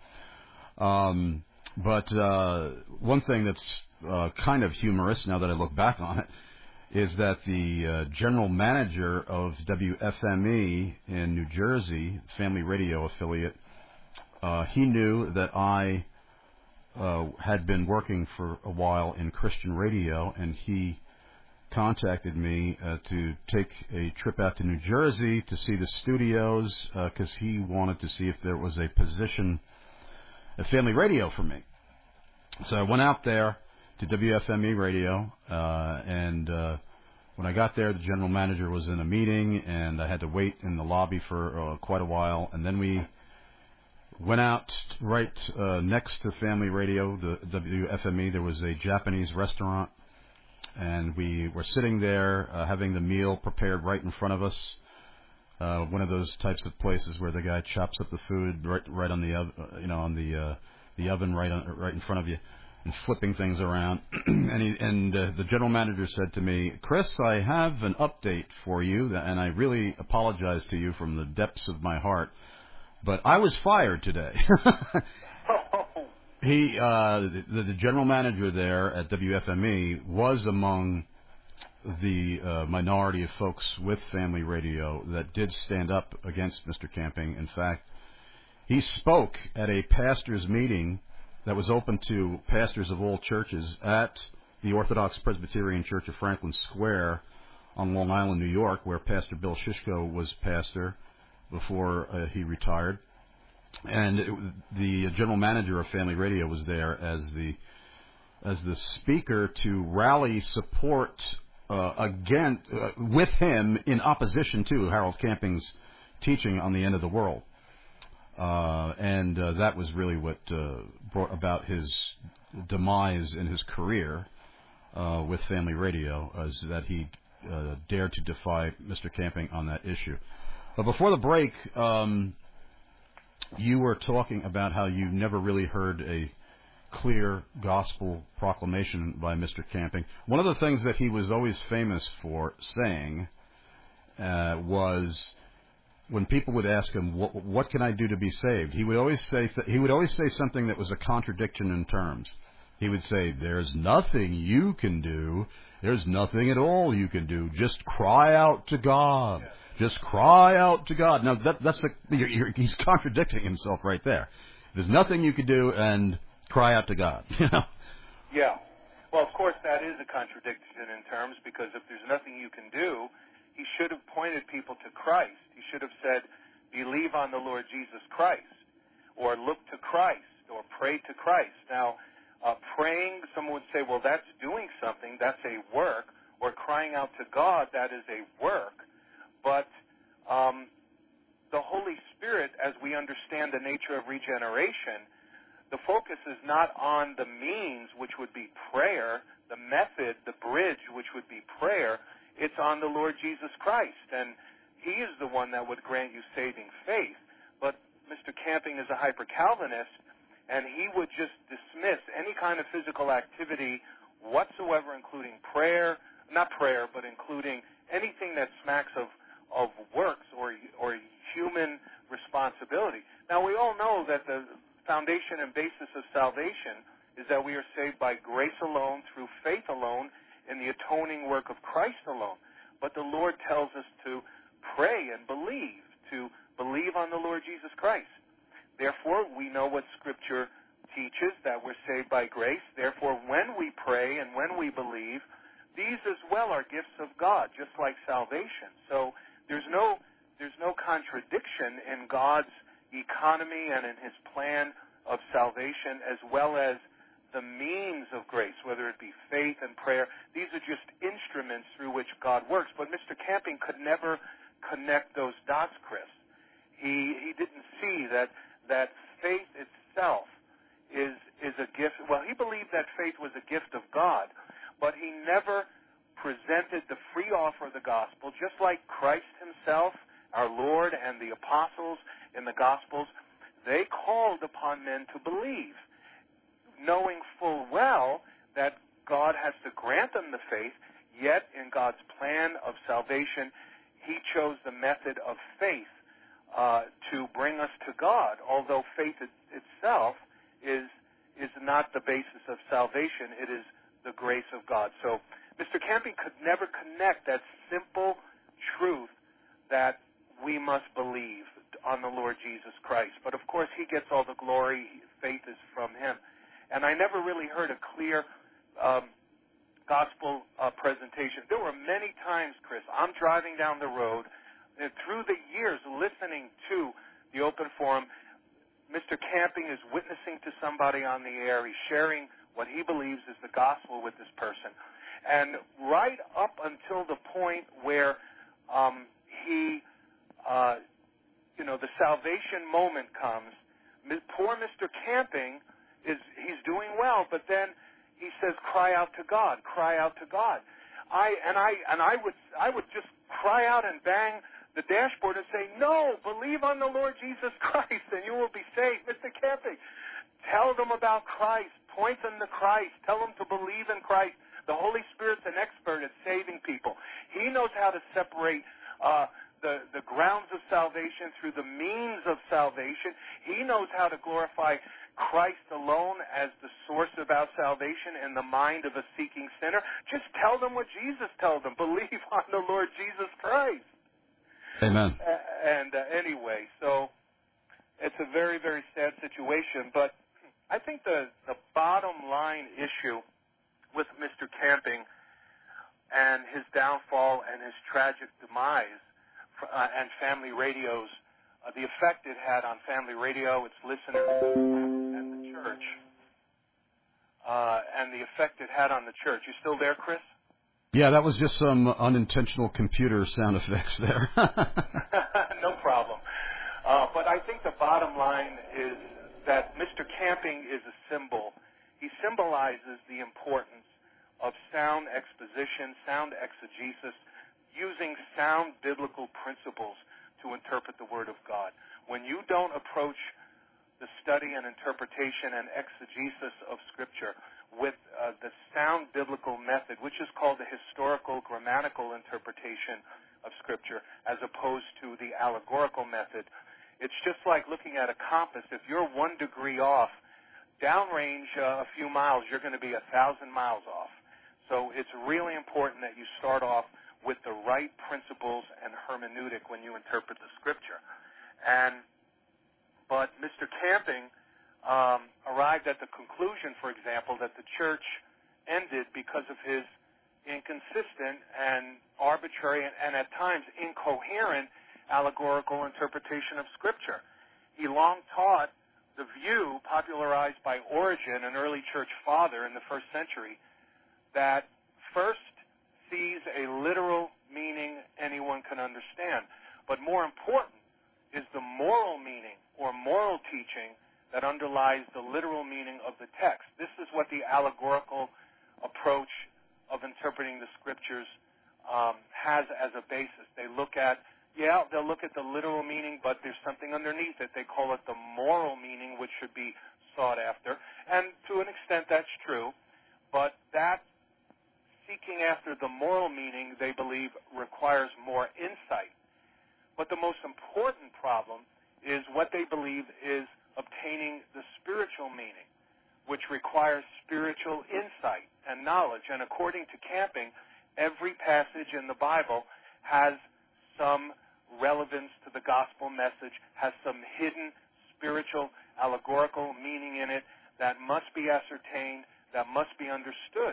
But one thing that's kind of humorous, now that I look back on it, is that the general manager of WFME in New Jersey, family radio affiliate, he knew that I had been working for a while in Christian radio, and he contacted me to take a trip out to New Jersey to see the studios because he wanted to see if there was a position at Family Radio for me. So I went out there to WFME Radio, and when I got there, the general manager was in a meeting, and I had to wait in the lobby for quite a while, and then we went out right next to Family Radio, the WFME. There was a Japanese restaurant, and we were sitting there having the meal prepared right in front of us. One of those types of places where the guy chops up the food right on the oven right in front of you, and flipping things around. and the general manager said to me, "Chris, I have an update for you, and I really apologize to you from the depths of my heart, but I was fired today." The general manager there at WFME was among the minority of folks with Family Radio that did stand up against Mr. Camping. In fact, he spoke at a pastors' meeting that was open to pastors of all churches at the Orthodox Presbyterian Church of Franklin Square on Long Island, New York, where Pastor Bill Shishko was pastor before he retired. And the general manager of Family Radio was there as the speaker to rally support with him in opposition to Harold Camping's teaching on the end of the world. And that was really what brought about his demise in his career with Family Radio, is that he dared to defy Mr. Camping on that issue. But before the break, you were talking about how you never really heard a clear gospel proclamation by Mr. Camping. One of the things that he was always famous for saying was, when people would ask him, "What can I do to be saved?" he would always say something that was a contradiction in terms. He would say, "There's nothing you can do. There's nothing at all you can do. Just cry out to God. Just cry out to God." Now he's contradicting himself right there. There's nothing you can do, and cry out to God. Yeah. Well, of course, that is a contradiction in terms, because if there's nothing you can do, he should have pointed people to Christ. He should have said, "Believe on the Lord Jesus Christ," or "Look to Christ," or "Pray to Christ." Now, praying, someone would say, well, that's doing something. That's a work. Or crying out to God, that is a work. But the Holy Spirit, as we understand the nature of regeneration, the focus is not on the means, which would be prayer, the method, the bridge, which would be prayer. It's on the Lord Jesus Christ, and He is the one that would grant you saving faith. But Mr. Camping is a hyper-Calvinist, and he would just dismiss any kind of physical activity whatsoever, including but including anything that smacks of works or human responsibility. Now, we all know that the foundation and basis of salvation is that we are saved by grace alone, through faith alone, in the atoning work of Christ alone. But the Lord tells us to pray and believe on the Lord Jesus Christ. Therefore, we know what Scripture teaches, that we're saved by grace. Therefore, when we pray and when we believe, these as well are gifts of God, just like salvation. So there's no contradiction in God's economy and in His plan of salvation, as well as the means of grace, whether it be faith and prayer. These are just instruments through which God works. But Mr. Camping could never connect those dots, Chris. He didn't see that faith itself is a gift. Well, he believed that faith was a gift of God, but he never presented the free offer of the gospel, just like Christ Himself, our Lord, and the apostles in the Gospels. They called upon men to believe, knowing full well that God has to grant them the faith, yet in God's plan of salvation, He chose the method of faith to bring us to God, although faith itself is not the basis of salvation. It is the grace of God. So Mr. Camping could never connect that simple truth that we must believe on the Lord Jesus Christ. But of course, He gets all the glory. Faith is from Him. And I never really heard a clear gospel presentation. There were many times, Chris, I'm driving down the road, and through the years listening to the open forum, Mr. Camping is witnessing to somebody on the air. He's sharing what he believes is the gospel with this person. And right up until the point where the salvation moment comes, poor Mr. Camping he's doing well, but then he says, "Cry out to God, cry out to God." I would just cry out and bang the dashboard and say, "No, believe on the Lord Jesus Christ and you will be saved." Mr. Camping, tell them about Christ. Point them to Christ. Tell them to believe in Christ. The Holy Spirit's an expert at saving people. He knows how to separate the grounds of salvation through the means of salvation. He knows how to glorify Christ alone as the source of our salvation in the mind of a seeking sinner. Just tell them what Jesus told them. Believe on the Lord Jesus Christ. Amen. Anyway, so it's a very, very sad situation. But I think the bottom line issue with Mr. Camping and his downfall and his tragic demise and Family Radio's, the effect it had on Family Radio, its listeners, and the church, and the effect it had on the church. You still there, Chris? Yeah, that was just some unintentional computer sound effects there. No problem. But I think the bottom line is that Mr. Camping is a symbol. He symbolizes the importance of sound exposition, sound exegesis, using sound biblical principles to interpret the Word of God. When you don't approach the study and interpretation and exegesis of Scripture with the sound biblical method, which is called the historical grammatical interpretation of Scripture, as opposed to the allegorical method, it's just like looking at a compass. If you're 1 degree off, downrange a few miles, you're going to be 1,000 miles off. So it's really important that you start off with the right principles and hermeneutic when you interpret the Scripture. But Mr. Camping arrived at the conclusion, for example, that the church ended because of his inconsistent and arbitrary and at times incoherent allegorical interpretation of Scripture. He long taught the view popularized by Origen, an early church father in the 1st century, that first sees a literal meaning anyone can understand. But more important is the moral meaning or moral teaching that underlies the literal meaning of the text. This is what the allegorical approach of interpreting the Scriptures has as a basis. They'll look at the literal meaning, but there's something underneath it. They call it the moral meaning, which should be sought after. And to an extent, that's true. But that seeking after the moral meaning, they believe, requires more insight. But the most important problem is what they believe is obtaining the spiritual meaning, which requires spiritual insight and knowledge. And according to Camping, every passage in the Bible has some relevance to the gospel message, has some hidden spiritual allegorical meaning in it that must be ascertained, that must be understood.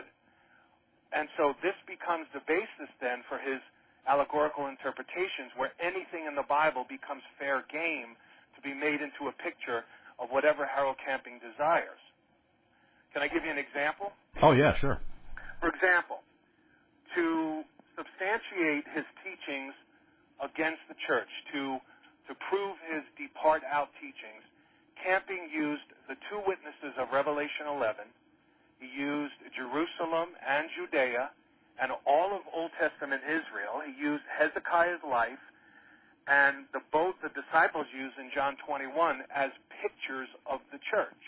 And so this becomes the basis then for his allegorical interpretations, where anything in the Bible becomes fair game to be made into a picture of whatever Harold Camping desires. Can I give you an example? Oh, yeah, sure. For example, to substantiate his teachings against the church, to prove his depart out teachings, Camping used the 2 witnesses of Revelation 11. He used Jerusalem and Judea and all of Old Testament Israel. He used Hezekiah's life and the boat the disciples used in John 21 as pictures of the church.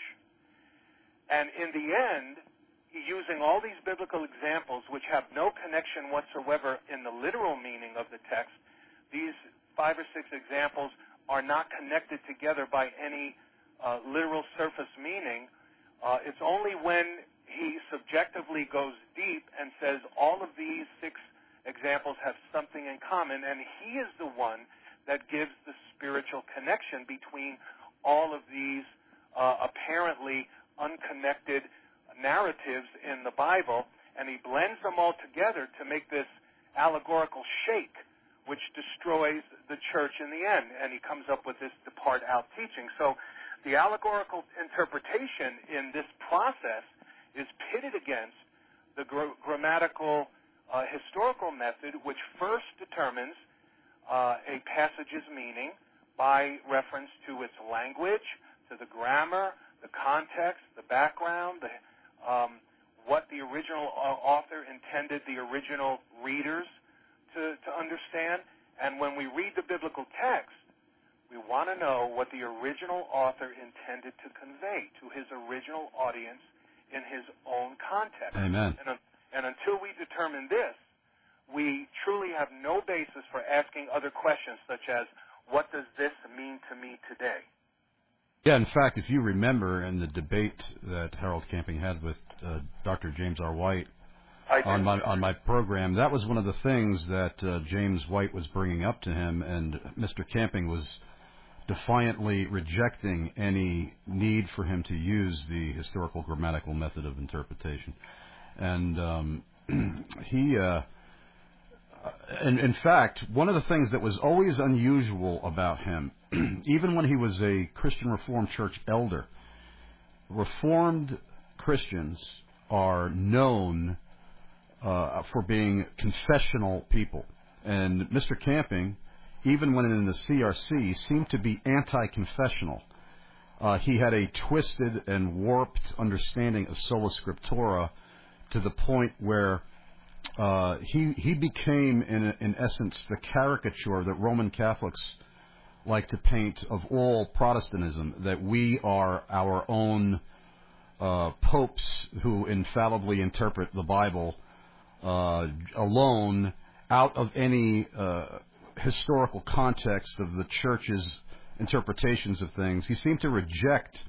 And in the end, using all these biblical examples which have no connection whatsoever in the literal meaning of the text, these 5 or 6 examples are not connected together by any literal surface meaning. It's only when he subjectively goes deep and says all of these 6 examples have something in common, and he is the one that gives the spiritual connection between all of these apparently unconnected narratives in the Bible, and he blends them all together to make this allegorical shake, which destroys the church in the end, and he comes up with this depart out teaching. So the allegorical interpretation in this process is pitted against the grammatical historical method, which first determines a passage's meaning by reference to its language, to the grammar, the context, the background, what the original author intended the original readers to understand. And when we read the biblical text, we want to know what the original author intended to convey to his original audience in his own context. Amen. And until we determine this, we truly have no basis for asking other questions such as, what does this mean to me today? Yeah, in fact, if you remember in the debate that Harold Camping had with Dr. James R. White on my program, that was one of the things that James White was bringing up to him, and Mr. Camping was defiantly rejecting any need for him to use the historical grammatical method of interpretation. And and in fact, one of the things that was always unusual about him, even when he was a Christian Reformed Church elder, Reformed Christians are known for being confessional people. And Mr. Camping, even when in the CRC, seemed to be anti-confessional. He had a twisted and warped understanding of sola scriptura to the point where he became, in essence, the caricature that Roman Catholics like to paint of all Protestantism, that we are our own popes who infallibly interpret the Bible alone, out of any historical context of the Church's interpretations of things. He seemed to reject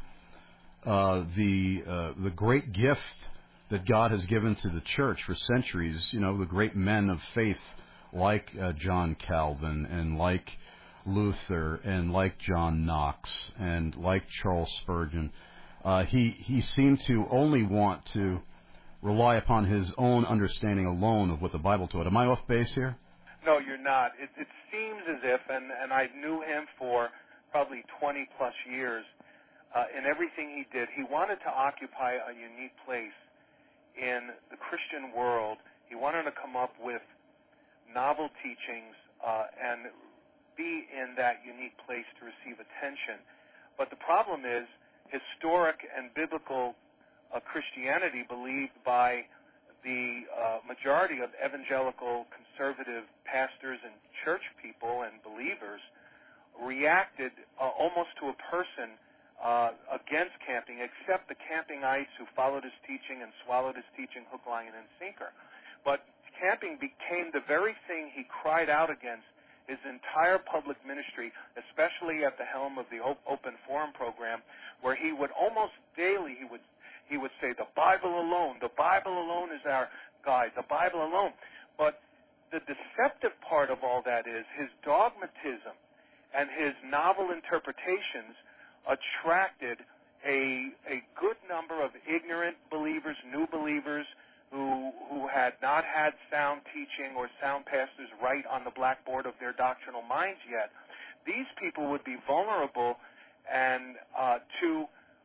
the great gift that God has given to the Church for centuries, the great men of faith like John Calvin and like Luther and like John Knox and like Charles Spurgeon. He seemed to only want to rely upon his own understanding alone of what the Bible taught. Am I off base here? No, you're not. It seems as if, and I knew him for probably 20-plus years, in everything he did, he wanted to occupy a unique place in the Christian world. He wanted to come up with novel teachings and be in that unique place to receive attention. But the problem is, historic and biblical Christianity, believed by the majority of evangelical conservative pastors and church people and believers, reacted almost to a person against Camping, except the Campingites who followed his teaching and swallowed his teaching hook, line, and sinker. But Camping became the very thing he cried out against his entire public ministry, especially at the helm of the Open Forum program, where he would almost daily, he would say, the Bible alone is our guide, the Bible alone. But the deceptive part of all that is his dogmatism and his novel interpretations attracted a good number of ignorant believers, new believers, who had not had sound teaching or sound pastors write on the blackboard of their doctrinal minds yet. These people would be vulnerable and to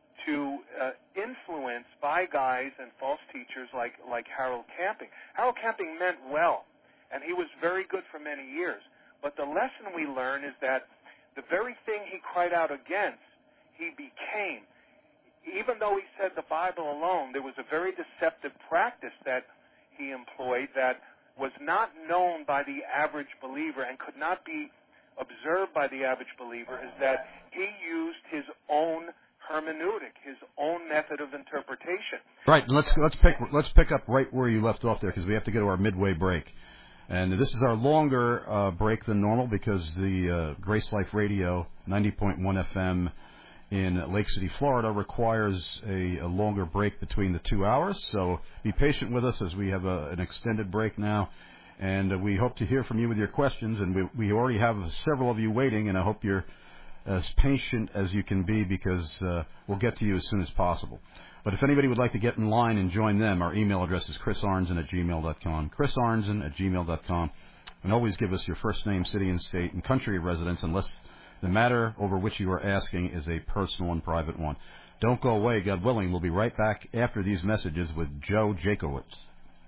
influence by guys and false teachers like Harold Camping. Harold Camping meant well, and he was very good for many years. But the lesson we learn is that the very thing he cried out against, he became. Even though he said the Bible alone, there was a very deceptive practice that he employed that was not known by the average believer and could not be observed by the average believer, is that he used his own hermeneutic, his own method of interpretation. Right. Let's pick up right where you left off there, because we have to go to our midway break. And this is our longer break than normal because the Grace Life Radio 90.1 FM in Lake City, Florida, requires a longer break between the 2 hours. So be patient with us as we have an extended break now. And we hope to hear from you with your questions. And we already have several of you waiting, and I hope you're as patient as you can be, because we'll get to you as soon as possible. But if anybody would like to get in line and join them, our email address is chrisarnzen@gmail.com, chrisarnzen@gmail.com. And always give us your first name, city and state, and country of residence, unless the matter over which you are asking is a personal and private one. Don't go away. God willing, we'll be right back after these messages with Joe Jakowitz.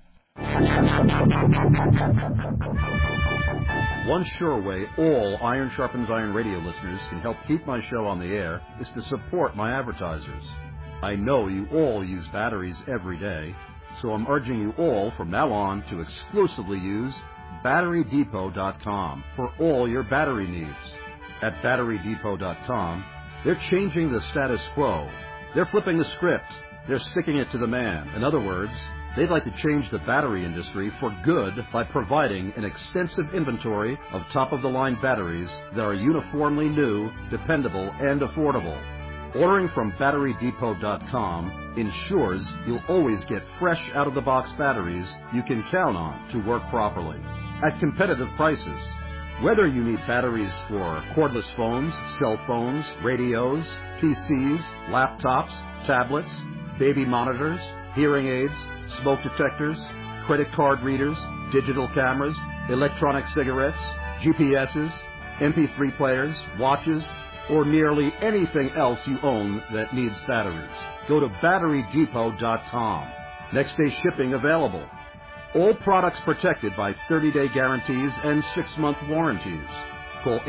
One sure way all Iron Sharpens Iron radio listeners can help keep my show on the air is to support my advertisers. I know you all use batteries every day, so I'm urging you all from now on to exclusively use BatteryDepot.com for all your battery needs. At BatteryDepot.com, they're changing the status quo. They're flipping the script. They're sticking it to the man. In other words, they'd like to change the battery industry for good by providing an extensive inventory of top-of-the-line batteries that are uniformly new, dependable, and affordable. Ordering from BatteryDepot.com ensures you'll always get fresh out-of-the-box batteries you can count on to work properly at competitive prices. Whether you need batteries for cordless phones, cell phones, radios, PCs, laptops, tablets, baby monitors, hearing aids, smoke detectors, credit card readers, digital cameras, electronic cigarettes, GPSs, MP3 players, watches, or nearly anything else you own that needs batteries, go to BatteryDepot.com. Next day shipping available. All products protected by 30-day guarantees and 6-month warranties. Call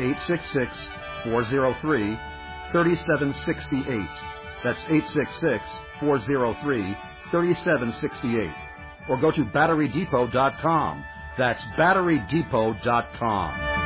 866-403-3768. That's 866-403-3768. Or go to BatteryDepot.com. That's BatteryDepot.com.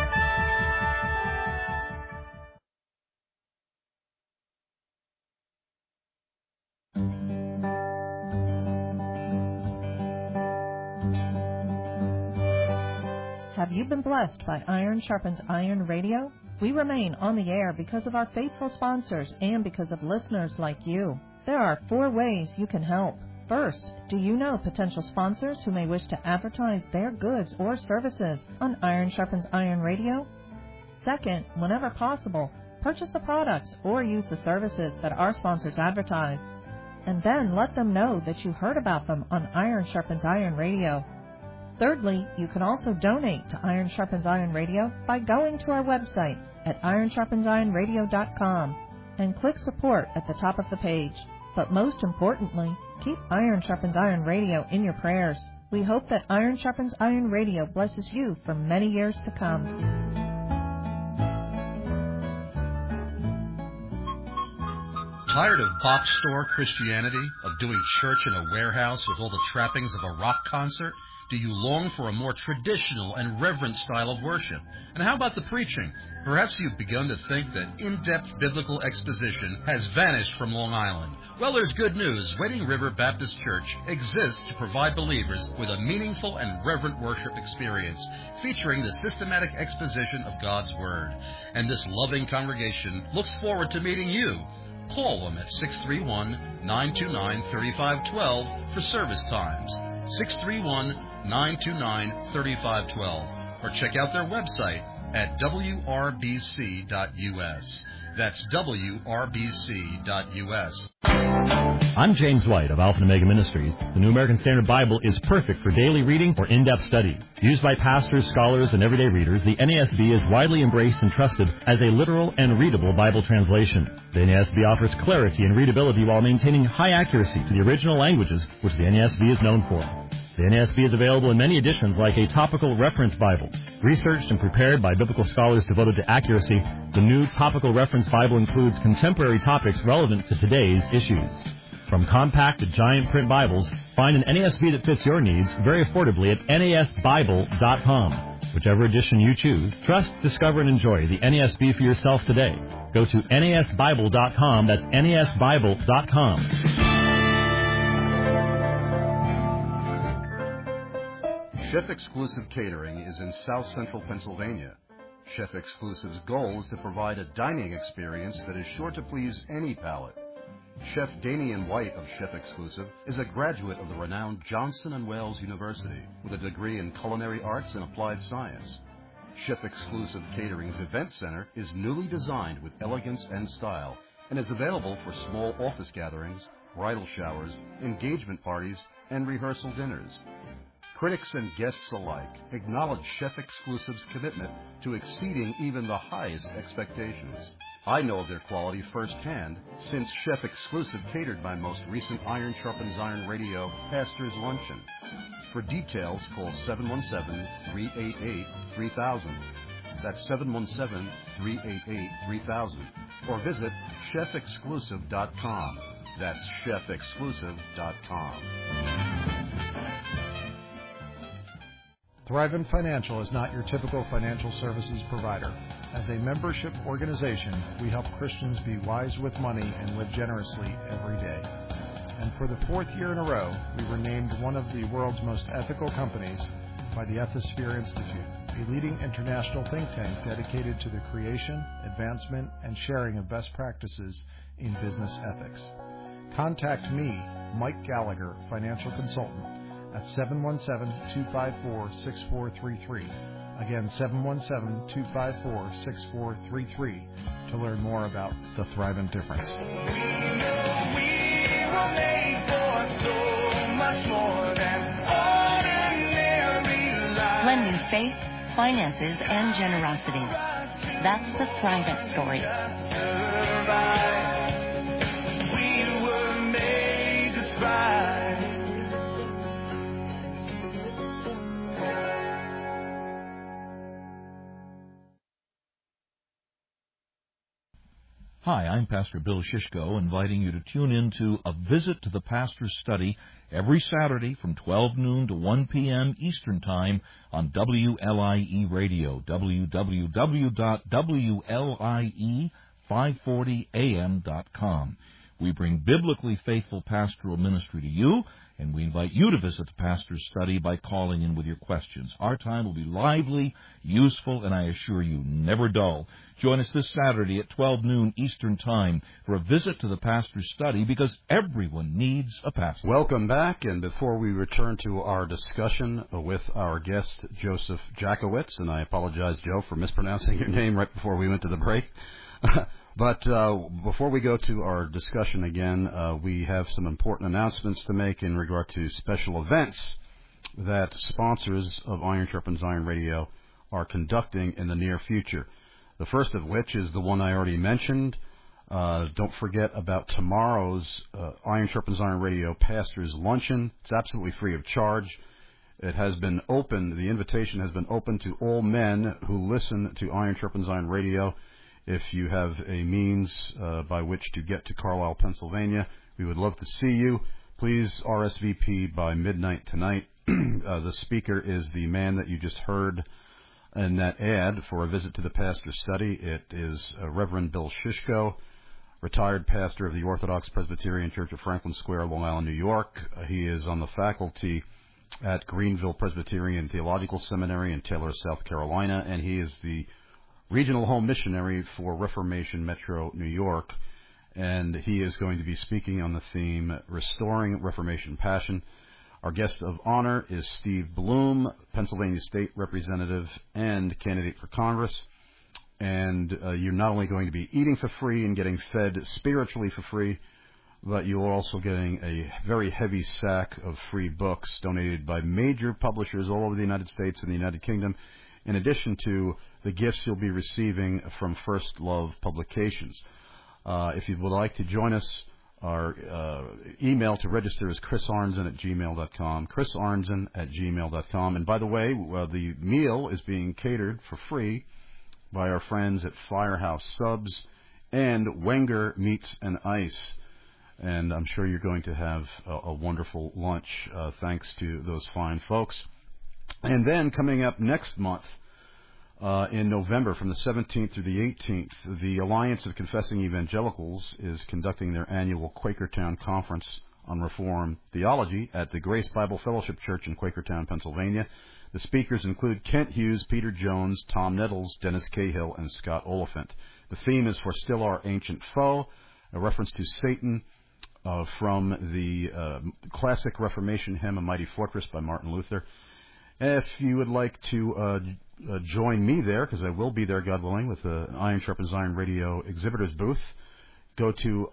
Have you been blessed by Iron Sharpens Iron Radio? We remain on the air because of our faithful sponsors and because of listeners like you. There are 4 ways you can help. First, do you know potential sponsors who may wish to advertise their goods or services on Iron Sharpens Iron Radio? Second, whenever possible, purchase the products or use the services that our sponsors advertise, and then let them know that you heard about them on Iron Sharpens Iron Radio. Thirdly, you can also donate to Iron Sharpens Iron Radio by going to our website at ironsharpensironradio.com and click support at the top of the page. But most importantly, keep Iron Sharpens Iron Radio in your prayers. We hope that Iron Sharpens Iron Radio blesses you for many years to come. Tired of box store Christianity, of doing church in a warehouse with all the trappings of a rock concert? Do you long for a more traditional and reverent style of worship? And how about the preaching? Perhaps you've begun to think that in-depth biblical exposition has vanished from Long Island. Well, there's good news. Wading River Baptist Church exists to provide believers with a meaningful and reverent worship experience, featuring the systematic exposition of God's Word. And this loving congregation looks forward to meeting you. Call them at 631-929-3512 for service times. 631-929-3512, or check out their website at wrbc.us. That's wrbc.us. I'm James White of Alpha and Omega Ministries. The New American Standard Bible is perfect for daily reading or in-depth study. Used by pastors, scholars, and everyday readers, the NASB is widely embraced and trusted as a literal and readable Bible translation. The NASB offers clarity and readability while maintaining high accuracy to the original languages, which the NASB is known for. The NASB is available in many editions like a topical reference Bible. Researched and prepared by biblical scholars devoted to accuracy, the new topical reference Bible includes contemporary topics relevant to today's issues. From compact to giant print Bibles, find an NASB that fits your needs very affordably at NASBible.com. Whichever edition you choose, trust, discover, and enjoy the NASB for yourself today. Go to NASBible.com. That's NASBible.com. Chef Exclusive Catering is in South Central Pennsylvania. Chef Exclusive's goal is to provide a dining experience that is sure to please any palate. Chef Damian White of Chef Exclusive is a graduate of the renowned Johnson & Wales University with a degree in culinary arts and applied science. Chef Exclusive Catering's event center is newly designed with elegance and style and is available for small office gatherings, bridal showers, engagement parties, and rehearsal dinners. Critics and guests alike acknowledge Chef Exclusive's commitment to exceeding even the highest expectations. I know of their quality firsthand, since Chef Exclusive catered my most recent Iron Sharpens Iron Radio Pastor's Luncheon. For details, call 717-388-3000. That's 717-388-3000. Or visit chefexclusive.com. That's chefexclusive.com. Thrivent Financial is not your typical financial services provider. As a membership organization, we help Christians be wise with money and live generously every day. And for the fourth year in a row, we were named one of the world's most ethical companies by the Ethisphere Institute, a leading international think tank dedicated to the creation, advancement, and sharing of best practices in business ethics. Contact me, Mike Gallagher, financial consultant, at 717-254-6433. Again, 717-254-6433 to learn more about the Thrivent difference. We were made for so much more than ordinary life. Blending faith, finances, and generosity. That's the Thrivent story. We were made to thrive. Hi, I'm Pastor Bill Shishko, inviting you to tune in to A Visit to the Pastor's Study every Saturday from 12 noon to 1 p.m. Eastern Time on WLIE Radio, www.WLIE540am.com. We bring biblically faithful pastoral ministry to you, and we invite you to visit the Pastor's Study by calling in with your questions. Our time will be lively, useful, and I assure you, never dull. Join us this Saturday at 12 noon Eastern Time for a visit to the Pastor's Study, because everyone needs a pastor. Welcome back, and before we return to our discussion with our guest, Joseph Jakowitz, and I apologize, Joe, for mispronouncing your name right before we went to the break. But before we go to our discussion again, we have some important announcements to make in regard to special events that sponsors of Iron Sharpens Iron Radio are conducting in the near future. The first of which is the one I already mentioned. Don't forget about tomorrow's Iron Sharpens Iron Radio Pastor's Luncheon. It's absolutely free of charge. It has been open, the invitation has been open to all men who listen to Iron Sharpens Iron Radio. If you have a means by which to get to Carlisle, Pennsylvania, we would love to see you. Please RSVP by midnight tonight. The speaker is the man that you just heard in that ad for A Visit to the Pastor's Study. It is Reverend Bill Shishko, retired pastor of the Orthodox Presbyterian Church of Franklin Square, Long Island, New York. He is on the faculty at Greenville Presbyterian Theological Seminary in Taylor, South Carolina, and he is the regional home missionary for Reformation Metro New York, and he is going to be speaking on the theme Restoring Reformation Passion. Our guest of honor is Steve Bloom, Pennsylvania State Representative and candidate for Congress. And you're not only going to be eating for free and getting fed spiritually for free, but you're also getting a very heavy sack of free books donated by major publishers all over the United States and the United Kingdom, in addition to the gifts you'll be receiving from First Love Publications. If you would like to join us, our email to register is chrisarnzen@gmail.com, chrisarnzen@gmail.com. And by the way, the meal is being catered for free by our friends at Firehouse Subs and Wenger Meats and Ice. And I'm sure you're going to have a wonderful lunch thanks to those fine folks. And then coming up next month, in November, from the 17th through the 18th, the Alliance of Confessing Evangelicals is conducting their annual Quakertown Conference on Reformed Theology at the Grace Bible Fellowship Church in Quakertown, Pennsylvania. The speakers include Kent Hughes, Peter Jones, Tom Nettles, Dennis Cahill, and Scott Oliphant. The theme is For Still Our Ancient Foe, a reference to Satan from the classic Reformation hymn, A Mighty Fortress by Martin Luther. If you would like to join me there, because I will be there, God willing, with the Iron Sharpens Iron Radio exhibitors booth, Go to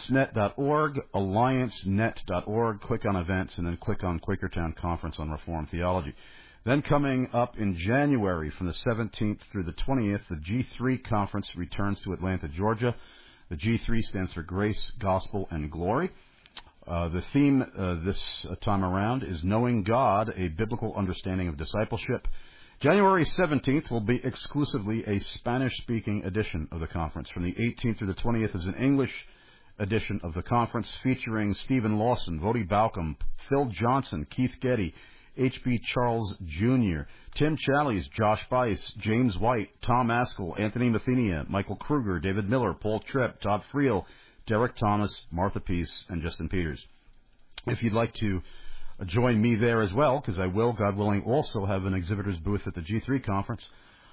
alliancenet.org, click on events, and then click on Quakertown Conference on Reformed Theology. Then coming up in January, from the 17th through the 20th, the G3 Conference returns to Atlanta, Georgia. The G3 stands for Grace, Gospel, and Glory. The theme this time around is Knowing God, a Biblical Understanding of Discipleship. January 17th will be exclusively a Spanish-speaking edition of the conference. From the 18th through the 20th is an English edition of the conference featuring Stephen Lawson, Vodi Balcom, Phil Johnson, Keith Getty, H.B. Charles Jr., Tim Challies, Josh Bice, James White, Tom Askell, Anthony Mathenia, Michael Kruger, David Miller, Paul Tripp, Todd Friel, Derek Thomas, Martha Peace, and Justin Peters. If you'd like to join me there as well, because I will, God willing, also have an exhibitor's booth at the G3 Conference,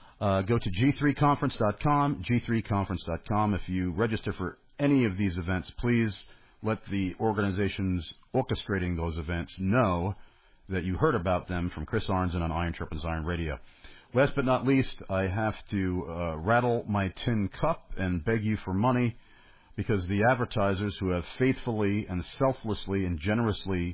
go to g3conference.com, g3conference.com. If you register for any of these events, please let the organizations orchestrating those events know that you heard about them from Chris Arnzen on Iron Sharpens Iron Radio. Last but not least, I have to rattle my tin cup and beg you for money, because the advertisers who have faithfully and selflessly and generously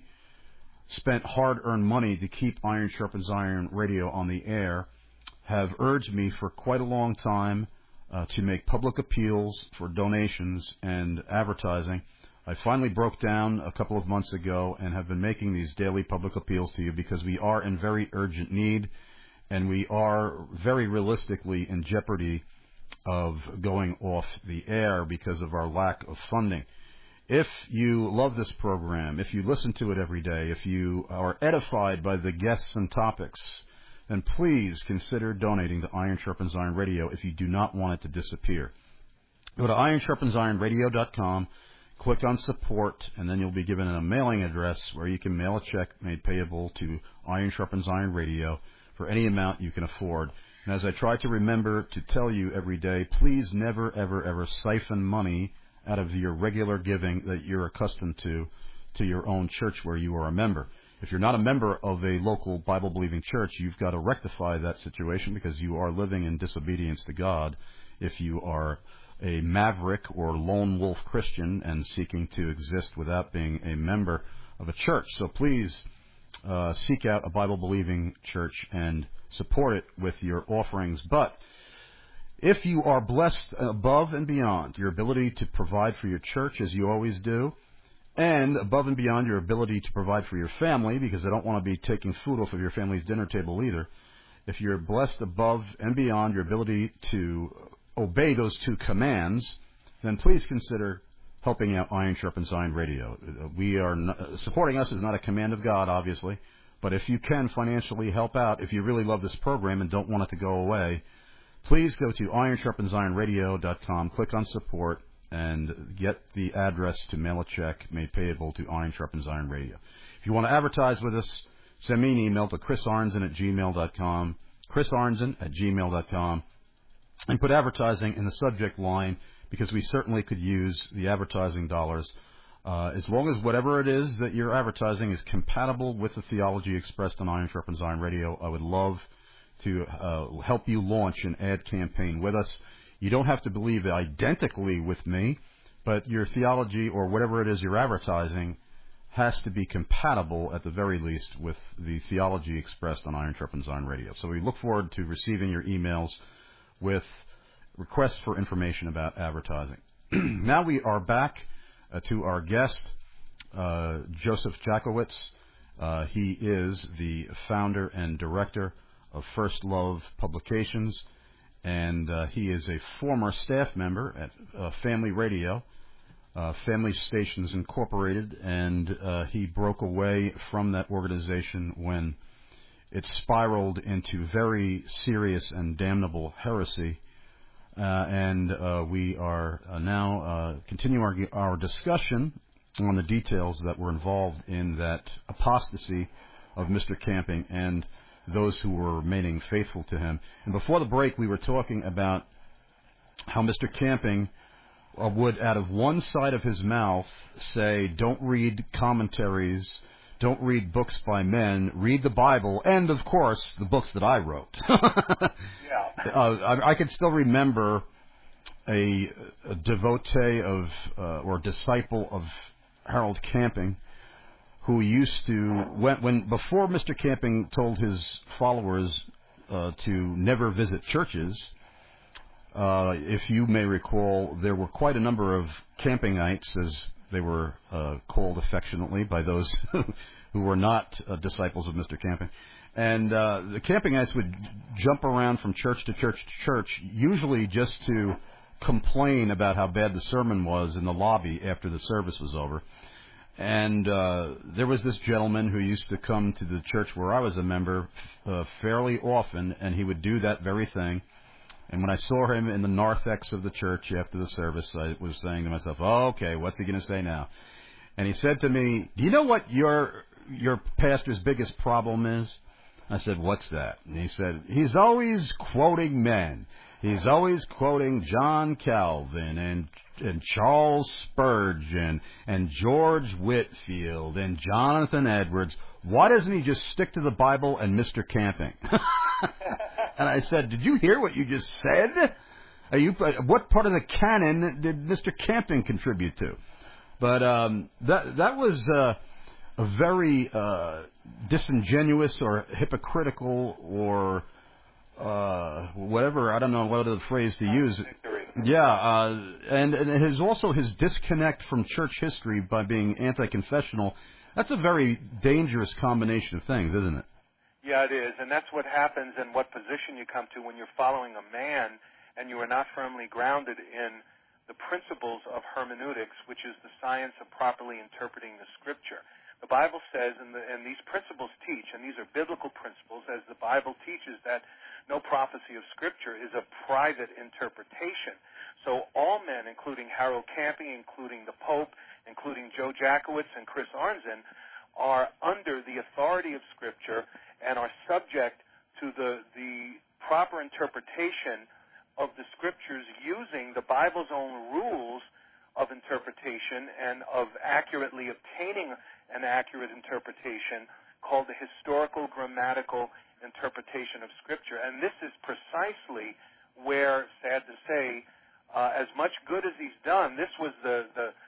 spent hard-earned money to keep Iron Sharpens Iron Radio on the air have urged me for quite a long time to make public appeals for donations and advertising. I finally broke down a couple of months ago and have been making these daily public appeals to you because we are in very urgent need, and we are very realistically in jeopardy of going off the air because of our lack of funding. If you love this program, if you listen to it every day, if you are edified by the guests and topics, then please consider donating to Iron Sharpens Iron Radio if you do not want it to disappear. Go to ironsharpensironradio.com, click on support, and then you'll be given a mailing address where you can mail a check made payable to Iron Sharpens Iron Radio for any amount you can afford. And as I try to remember to tell you every day, please never, ever, ever siphon money out of your regular giving that you're accustomed to your own church where you are a member. If you're not a member of a local Bible-believing church, you've got to rectify that situation because you are living in disobedience to God if you are a maverick or lone wolf Christian and seeking to exist without being a member of a church. So please seek out a Bible-believing church and support it with your offerings. But if you are blessed above and beyond your ability to provide for your church, as you always do, and above and beyond your ability to provide for your family, because I don't want to be taking food off of your family's dinner table either, if you're blessed above and beyond your ability to obey those two commands, then please consider helping out Iron Sharpens Iron Radio. Supporting us is not a command of God, obviously, but if you can financially help out, if you really love this program and don't want it to go away, please go to ironsharpensironradio.com, click on support, and get the address to mail a check made payable to Iron Sharpens Iron Radio. If you want to advertise with us, send me an email to chrisarnzen@gmail.com, chrisarnzen@gmail.com, and put advertising in the subject line, because we certainly could use the advertising dollars. As long as whatever it is that you're advertising is compatible with the theology expressed on Iron Sharpens Iron Radio, I would love to help you launch an ad campaign with us. You don't have to believe identically with me, but your theology or whatever it is you're advertising has to be compatible, at the very least, with the theology expressed on Iron Sharpens Iron Radio. So we look forward to receiving your emails with requests for information about advertising. Now we are back to our guest, Joseph Jakowitz. He is the founder and director of First Love Publications, and he is a former staff member at Family Radio, Family Stations Incorporated, and he broke away from that organization when it spiraled into very serious and damnable heresy. And we are now continuing our discussion on the details that were involved in that apostasy of Mr. Camping and those who were remaining faithful to him. And before the break, we were talking about how Mr. Camping would, out of one side of his mouth, say, don't read commentaries, don't read books by men, read the Bible, and, of course, the books that I wrote. Yeah. I can still remember a devotee of or disciple of Harold Camping, who used to before Mr. Camping told his followers to never visit churches. If you may recall, there were quite a number of Campingites, as they were called affectionately by those who were not disciples of Mr. Camping. And the Campingites would jump around from church to church to church, usually just to complain about how bad the sermon was in the lobby after the service was over. And there was this gentleman who used to come to the church where I was a member fairly often, and he would do that very thing. And when I saw him in the narthex of the church after the service, I was saying to myself, oh, okay, what's he going to say now? And he said to me, do you know what your pastor's biggest problem is? I said, what's that? And he said, he's always quoting men. He's always quoting John Calvin and Charles Spurgeon and George Whitefield and Jonathan Edwards. Why doesn't he just stick to the Bible and Mr. Camping? And I said, did you hear what you just said? What part of the canon did Mr. Camping contribute to? But that was a very disingenuous or hypocritical or whatever, I don't know what other phrase to use. Yeah, and his also his disconnect from church history by being anti-confessional. That's a very dangerous combination of things, isn't it? Yeah, it is, and that's what happens and what position you come to when you're following a man and you are not firmly grounded in the principles of hermeneutics, which is the science of properly interpreting the Scripture. The Bible says, and these principles teach, and these are biblical principles, as the Bible teaches that no prophecy of Scripture is a private interpretation. So all men, including Harold Camping, including the Pope, including Joe Jackowitz and Chris Arnzen, are under the authority of Scripture and are subject to the proper interpretation of the Scriptures using the Bible's own rules of interpretation and of accurately obtaining an accurate interpretation called the historical grammatical interpretation of Scripture. And this is precisely where, sad to say, as much good as he's done, this was the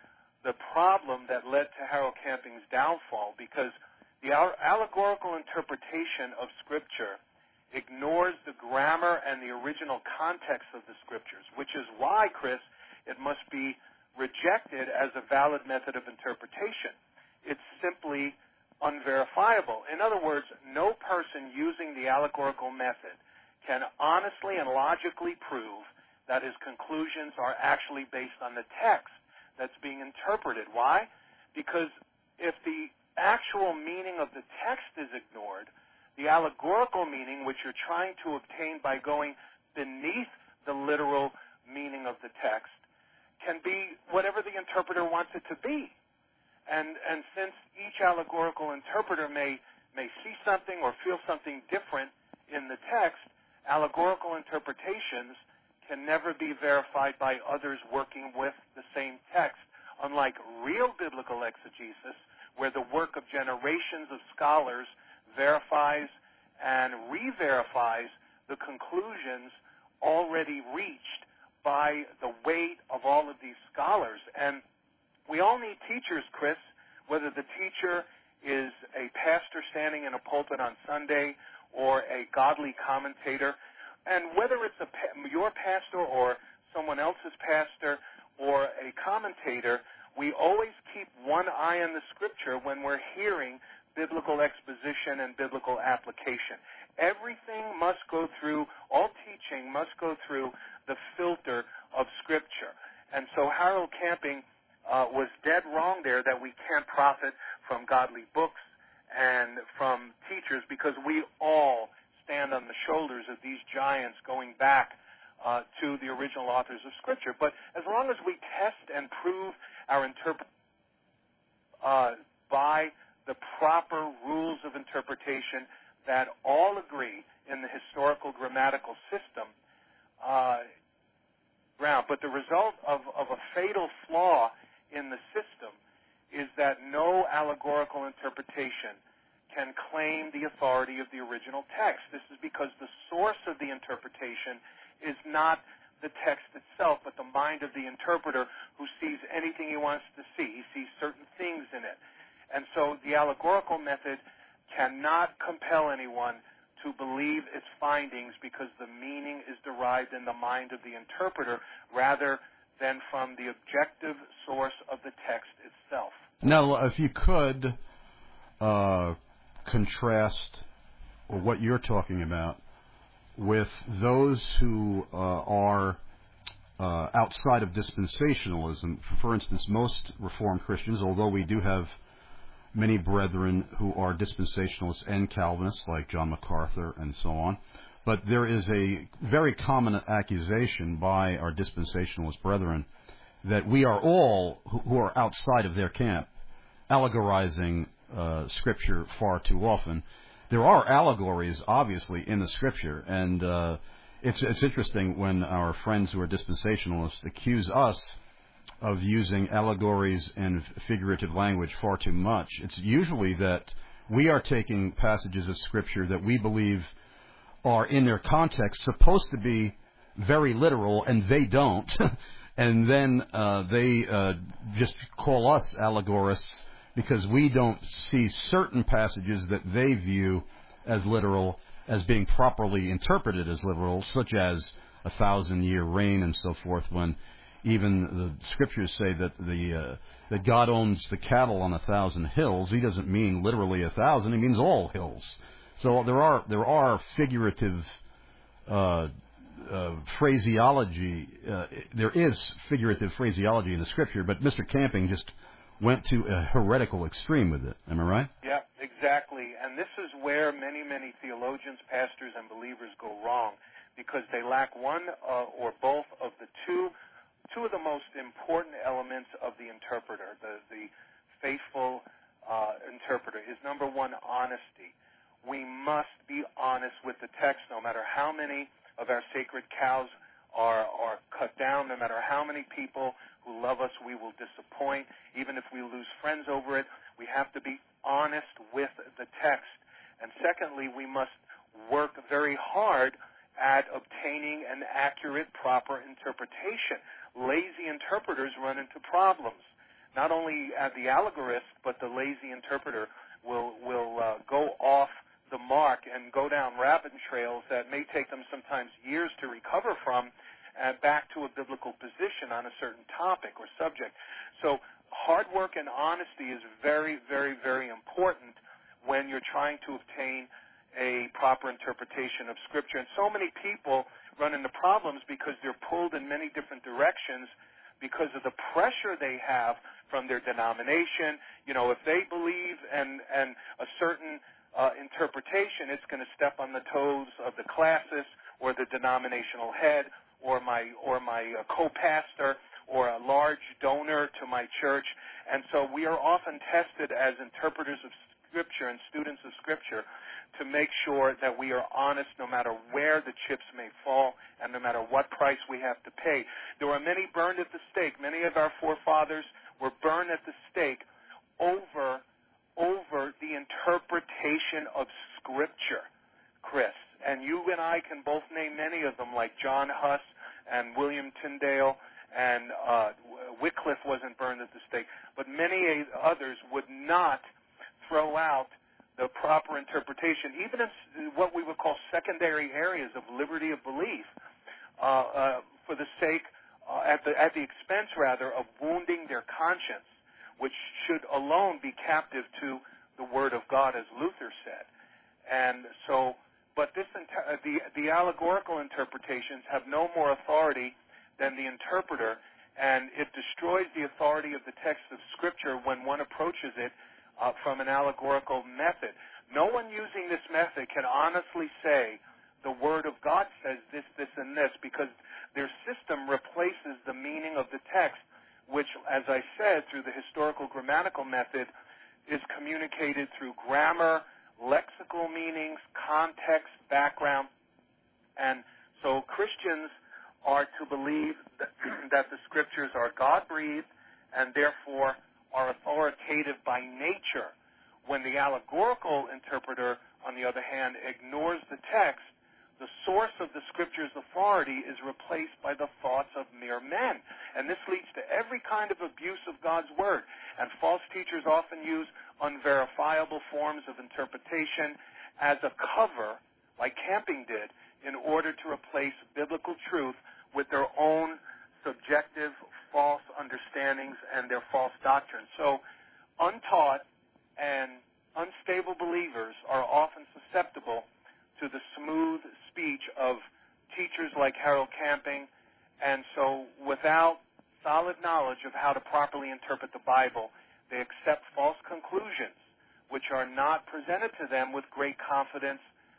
problem that led to Harold Camping's downfall, because the allegorical interpretation of Scripture ignores the grammar and the original context of the Scriptures, which is why, Chris, it must be rejected as a valid method of interpretation. It's simply unverifiable. In other words, no person using the allegorical method can honestly and logically prove that his conclusions are actually based on the text that's being interpreted. Why? Because if the actual meaning of the text is ignored, the allegorical meaning, which you're trying to obtain by going beneath the literal meaning of the text, can be whatever the interpreter wants it to be. And since each allegorical interpreter may see something or feel something different in the text, allegorical interpretations can never be verified by others working with the same text, unlike real biblical exegesis, where the work of generations of scholars verifies and re-verifies the conclusions already reached by the weight of all of these scholars. And we all need teachers, Chris, whether the teacher is a pastor standing in a pulpit on Sunday or a godly commentator. And whether it's your pastor or someone else's pastor or a commentator, we always keep one eye on the Scripture when we're hearing biblical exposition and biblical application. Everything must go through, all teaching must go through the filter of Scripture. And so Harold Camping was dead wrong there that we can't profit from godly books and from teachers, because we all stand on the shoulders of these giants going back to the original authors of Scripture. But as long as we test and prove our interpretation by the proper rules of interpretation that all agree in the historical grammatical system, but the result of a fatal flaw in the system is that no allegorical interpretation can claim the authority of the original text. This is because the source of the interpretation is not the text itself, but the mind of the interpreter who sees anything he wants to see. He sees certain things in it. And so the allegorical method cannot compel anyone to believe its findings because the meaning is derived in the mind of the interpreter rather than from the objective source of the text itself. Now, if you could contrast what you're talking about with those who are outside of dispensationalism. For instance, most Reformed Christians, although we do have many brethren who are dispensationalists and Calvinists, like John MacArthur and so on, but there is a very common accusation by our dispensationalist brethren that we are all, who are outside of their camp, allegorizing Scripture far too often. There are allegories, obviously, in the Scripture, and it's interesting when our friends who are dispensationalists accuse us of using allegories and figurative language far too much. It's usually that we are taking passages of Scripture that we believe are, in their context, supposed to be very literal, and they don't, and then they just call us allegorists because we don't see certain passages that they view as literal as being properly interpreted as literal, such as 1,000-year reign and so forth, when even the Scriptures say that God owns the cattle on 1,000 hills. He doesn't mean literally 1,000, he means all hills. So there are figurative phraseology. There is figurative phraseology in the Scripture, but Mr. Camping just went to a heretical extreme with it. Am I right? Yeah, exactly. And this is where many, many theologians, pastors, and believers go wrong, because they lack one or both of the two of the most important elements of the interpreter, the faithful interpreter, is number one, honesty. We must be honest with the text, no matter how many of our sacred cows are cut down, no matter how many people who love us we will disappoint, even if we lose friends over it. We have to be honest with the text. And secondly, we must work very hard at obtaining an accurate, proper interpretation. Lazy interpreters run into problems. Not only the allegorist, but the lazy interpreter will go off the mark and go down rabbit trails that may take them sometimes years to recover from, back to a biblical position on a certain topic or subject. So hard work and honesty is very, very, very important when you're trying to obtain a proper interpretation of Scripture. And so many people run into problems because they're pulled in many different directions because of the pressure they have from their denomination. You know, if they believe in a certain interpretation, it's going to step on the toes of the classis or the denominational head or my co-pastor or a large donor to my church. And so we are often tested as interpreters of Scripture and students of Scripture to make sure that we are honest no matter where the chips may fall and no matter what price we have to pay. There were many burned at the stake. Many of our forefathers were burned at the stake over the interpretation of Scripture, Chris. And you and I can both name many of them, like John Huss and William Tyndale, and Wycliffe wasn't burned at the stake. But many others would not throw out the proper interpretation, even in what we would call secondary areas of liberty of belief, for the sake, at the expense, rather, of wounding their conscience, which should alone be captive to the Word of God, as Luther said. And so, but the allegorical interpretations have no more authority than the interpreter, and it destroys the authority of the text of Scripture when one approaches it from an allegorical method. No one using this method can honestly say the Word of God says this, this, and this, because their system replaces the meaning of the text, which, as I said, through the historical grammatical method, is communicated through grammar, lexical meanings, context, background. And so Christians are to believe that the Scriptures are God-breathed and therefore are authoritative by nature. When the allegorical interpreter, on the other hand, ignores the text, the source of the Scripture's authority is replaced by the thoughts of mere men. And this leads to every kind of abuse of God's Word. And false teachers often use unverifiable forms of interpretation as a cover, like Camping did, in order to replace biblical truth with their own subjective false understandings and their false doctrines. So untaught and unstable believers are often susceptible to the smooth speech of teachers like Harold Camping, and so without solid knowledge of how to properly interpret the Bible, they accept false conclusions which are not presented to them with great confidence,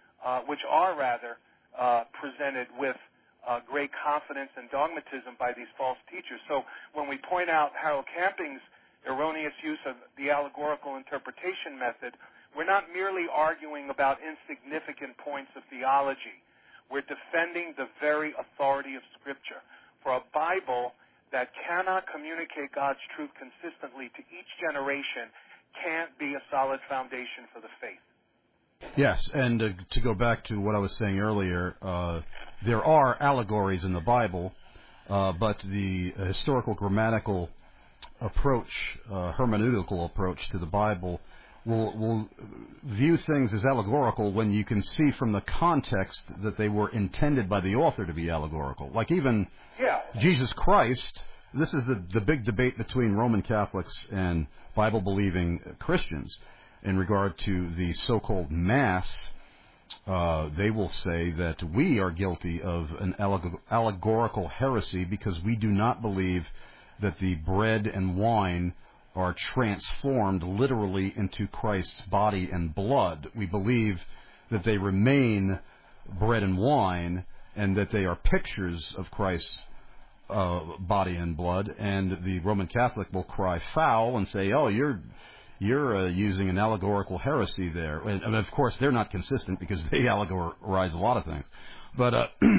presented with great confidence and dogmatism by these false teachers. So when we point out Harold Camping's erroneous use of the allegorical interpretation method, we're not merely arguing about insignificant points of theology. We're defending the very authority of Scripture. For a Bible that cannot communicate God's truth consistently to each generation can't be a solid foundation for the faith. Yes, and to go back to what I was saying earlier, there are allegories in the Bible, but the historical grammatical approach, hermeneutical approach to the Bible will view things as allegorical when you can see from the context that they were intended by the author to be allegorical. Like even Jesus Christ, this is the big debate between Roman Catholics and Bible-believing Christians in regard to the so-called Mass. They will say that we are guilty of an allegorical heresy because we do not believe that the bread and wine are transformed literally into Christ's body and blood. We believe that they remain bread and wine and that they are pictures of Christ's body and blood. And the Roman Catholic will cry foul and say, "Oh, you're using an allegorical heresy there." And of course, they're not consistent because they allegorize a lot of things. But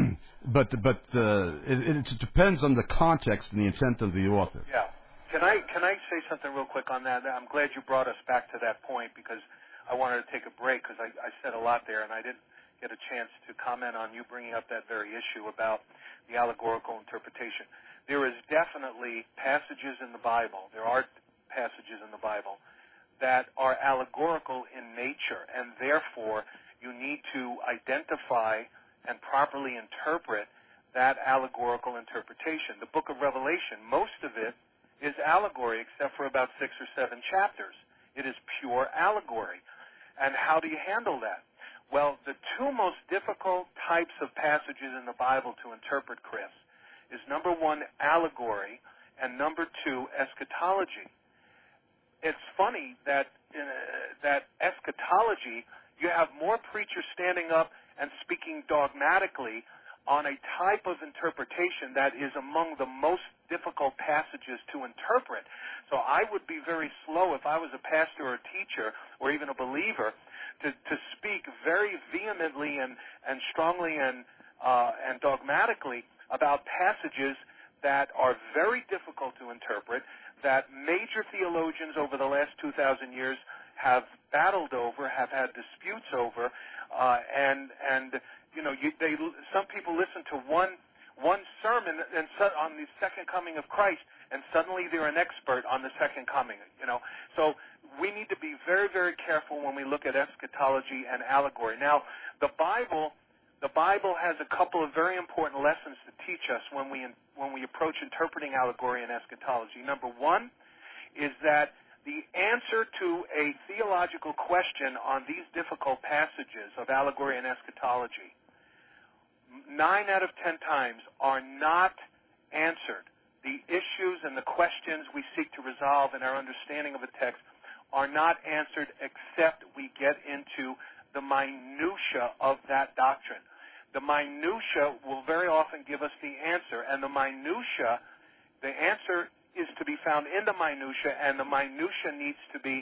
it depends on the context and the intent of the author. Yeah. Can I say something real quick on that? I'm glad you brought us back to that point because I wanted to take a break because I said a lot there and I didn't get a chance to comment on you bringing up that very issue about the allegorical interpretation. There is definitely passages in the Bible. There are passages in the Bible that are allegorical in nature, and therefore you need to identify and properly interpret that allegorical interpretation. The book of Revelation, most of it is allegory except for about 6 or 7 chapters. It is pure allegory. And how do you handle that? Well, the two most difficult types of passages in the Bible to interpret, Chris, is number 1, allegory, and number 2, eschatology. It's funny that eschatology, you have more preachers standing up and speaking dogmatically on a type of interpretation that is among the most difficult passages to interpret. So I would be very slow if I was a pastor or a teacher or even a believer to speak very vehemently and strongly and dogmatically about passages that are very difficult to interpret, that major theologians over the last 2,000 years have battled over, have had disputes over, and you know, some people listen to one sermon on the second coming of Christ, and suddenly they're an expert on the second coming. You know, so we need to be very, very careful when we look at eschatology and allegory. Now, the Bible has a couple of very important lessons to teach us when we approach interpreting allegory and eschatology. Number 1 is that the answer to a theological question on these difficult passages of allegory and eschatology, 9 out of 10 times are not answered. The issues and the questions we seek to resolve in our understanding of a text are not answered except we get into the minutia of that doctrine. The minutia will very often give us the answer, and the answer is to be found in the minutia, and the minutia needs to be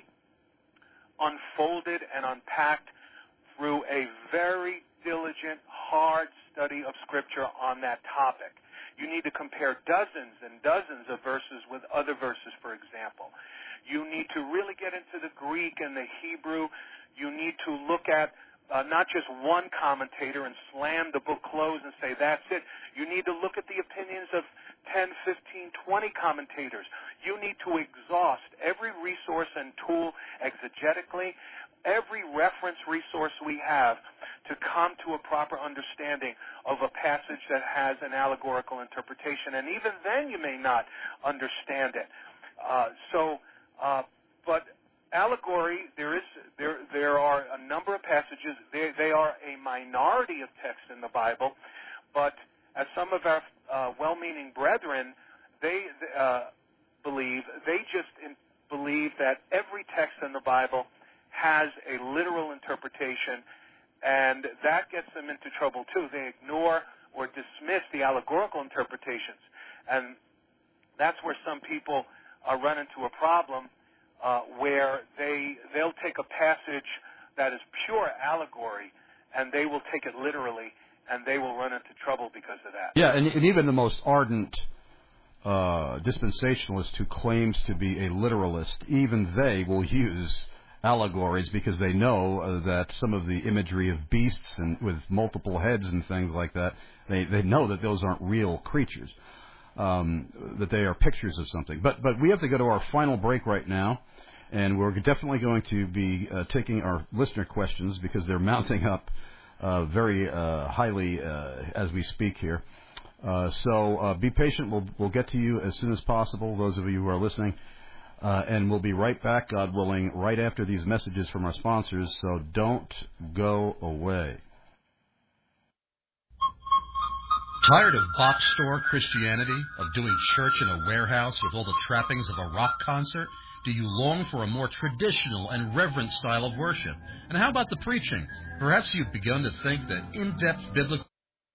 unfolded and unpacked through a very diligent, hard study of Scripture on that topic. You need to compare dozens and dozens of verses with other verses, for example. You need to really get into the Greek and the Hebrew. You need to look at not just one commentator and slam the book closed and say, that's it. You need to look at the opinions of 10, 15, 20 commentators. You need to exhaust every resource and tool exegetically, every reference resource we have to come to a proper understanding of a passage that has an allegorical interpretation. And even then you may not understand it. But allegory, there are a number of passages. They are a minority of texts in the Bible, but as some of our well-meaning brethren, they believe that every text in the Bible has a literal interpretation, and that gets them into trouble too. They ignore or dismiss the allegorical interpretations, and that's where some people run into a problem where they'll take a passage that is pure allegory and they will take it literally, and they will run into trouble because of that. Yeah, and even the most ardent dispensationalist who claims to be a literalist, even they will use allegories because they know that some of the imagery of beasts and with multiple heads and things like that, they know that those aren't real creatures, that they are pictures of something. But we have to go to our final break right now, and we're definitely going to be taking our listener questions because they're mounting up very highly as we speak here. So be patient. We'll get to you as soon as possible, those of you who are listening. And we'll be right back, God willing, right after these messages from our sponsors. So don't go away. Tired of box store Christianity, of doing church in a warehouse with all the trappings of a rock concert? Do you long for a more traditional and reverent style of worship? And how about the preaching? Perhaps you've begun to think that in-depth biblical...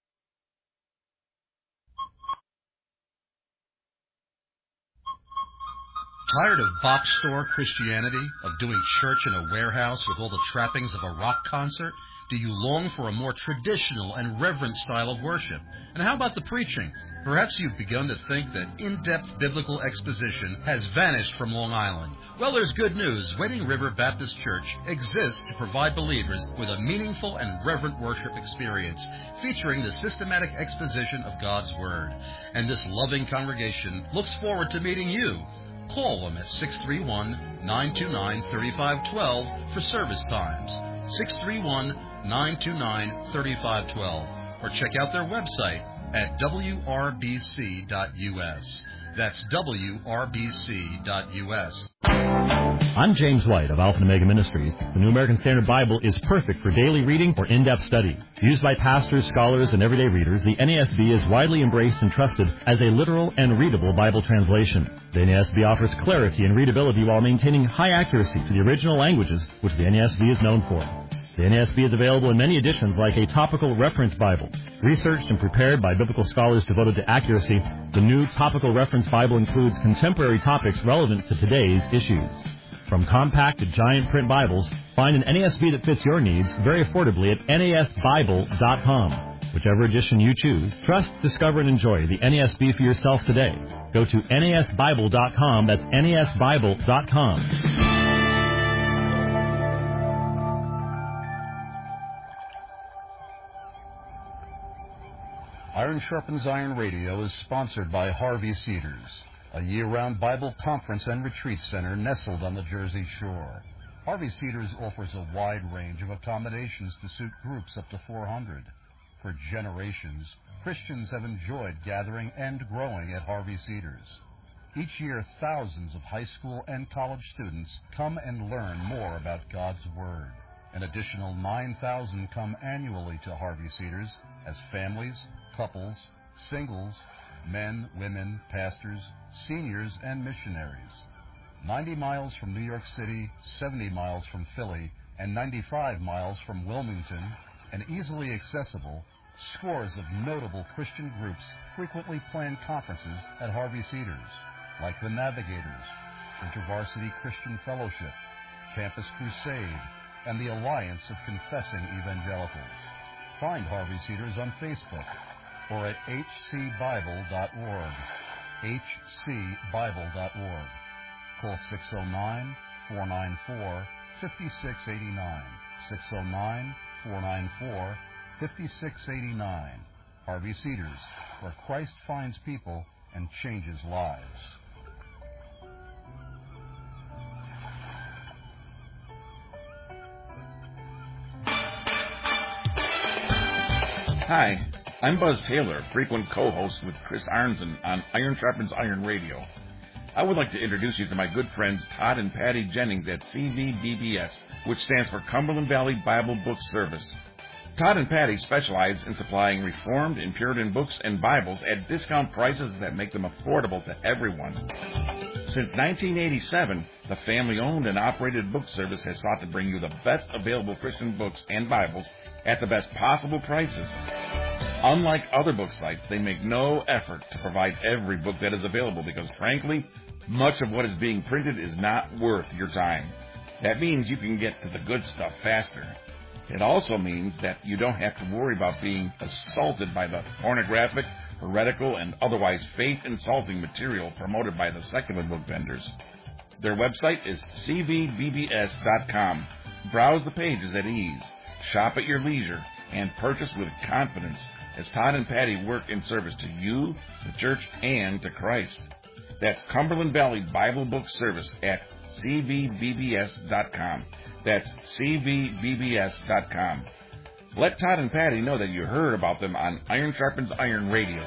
Tired of box store Christianity, of doing church in a warehouse with all the trappings of a rock concert? Do you long for a more traditional and reverent style of worship? And how about the preaching? Perhaps you've begun to think that in-depth biblical exposition has vanished from Long Island. Well, there's good news. Wading River Baptist Church exists to provide believers with a meaningful and reverent worship experience, featuring the systematic exposition of God's Word. And this loving congregation looks forward to meeting you. Call them at 631-929-3512 for service times. 631-929-3512. Or check out their website at wrbc.us. That's wrbc.us. I'm James White of Alpha and Omega Ministries. The New American Standard Bible is perfect for daily reading or in-depth study. Used by pastors, scholars, and everyday readers, the NASB is widely embraced and trusted as a literal and readable Bible translation. The NASB offers clarity and readability while maintaining high accuracy to the original languages, which the NASB is known for. The NASB is available in many editions like a topical reference Bible. Researched and prepared by biblical scholars devoted to accuracy, the new topical reference Bible includes contemporary topics relevant to today's issues. From compact to giant print Bibles, find an NASB that fits your needs very affordably at NASBible.com. Whichever edition you choose, trust, discover, and enjoy the NASB for yourself today. Go to NASBible.com. That's NASBible.com. Iron Sharpens Iron Radio is sponsored by Harvey Cedars, a year-round Bible conference and retreat center nestled on the Jersey Shore. Harvey Cedars offers a wide range of accommodations to suit groups up to 400. For generations, Christians have enjoyed gathering and growing at Harvey Cedars. Each year, thousands of high school and college students come and learn more about God's Word. An additional 9,000 come annually to Harvey Cedars as families, couples, singles, men, women, pastors, seniors, and missionaries. 90 miles from New York City, 70 miles from Philly, and 95 miles from Wilmington, and easily accessible, scores of notable Christian groups frequently plan conferences at Harvey Cedars, like the Navigators, InterVarsity Christian Fellowship, Campus Crusade, and the Alliance of Confessing Evangelicals. Find Harvey Cedars on Facebook or at hcbible.org. hcbible.org. Call 609-494-5689. 494-5689. Harvey Cedars, where Christ finds people and changes lives. Hi, I'm Buzz Taylor, frequent co-host with Chris Arnzen on Iron Sharpens Iron Radio. I would like to introduce you to my good friends Todd and Patty Jennings at CVBBS, which stands for Cumberland Valley Bible Book Service. Todd and Patty specialize in supplying Reformed and Puritan books and Bibles at discount prices that make them affordable to everyone. Since 1987, the family-owned and operated book service has sought to bring you the best available Christian books and Bibles at the best possible prices. Unlike other book sites, they make no effort to provide every book that is available because, frankly, much of what is being printed is not worth your time. That means you can get to the good stuff faster. It also means that you don't have to worry about being assaulted by the pornographic, heretical, and otherwise faith-insulting material promoted by the secular book vendors. Their website is cvbbs.com. Browse the pages at ease, shop at your leisure, and purchase with confidence as Todd and Patty work in service to you, the church, and to Christ. That's Cumberland Valley Bible Book Service at cvbbs.com. That's cvbbs.com. Let Todd and Patty know that you heard about them on Iron Sharpens Iron Radio.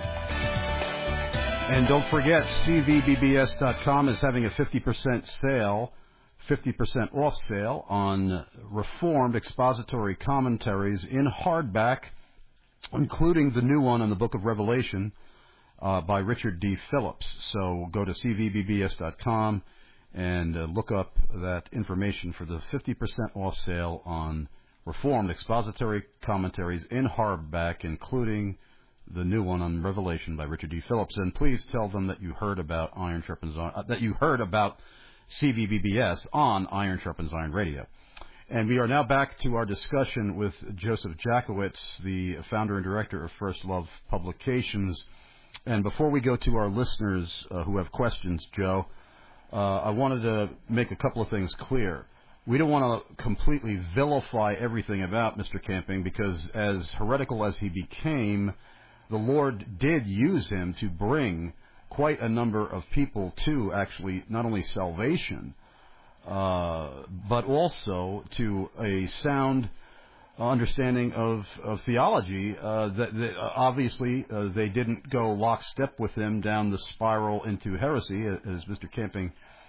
And don't forget, cvbbs.com is having a 50% sale, 50% off sale on Reformed expository commentaries in hardback, including the new one on the Book of Revelation by Richard D. Phillips. So go to cvbbs.com and look up that information for the 50% off sale on Reformed expository commentaries in hardback, including the new one on Revelation by Richard D. Phillips. And please tell them that you heard about Iron Sharpens Iron, that you heard about CVBBS on Iron Sharpens Iron Radio. And we are now back to our discussion with Joseph Jakowitz, the founder and director of First Love Publications. And before we go to our listeners who have questions, Joe, I wanted to make a couple of things clear. We don't want to completely vilify everything about Mr. Camping because as heretical as he became, the Lord did use him to bring quite a number of people to actually not only salvation, but also to a sound understanding of theology. Obviously, they didn't go lockstep with him down the spiral into heresy, as Mr. Camping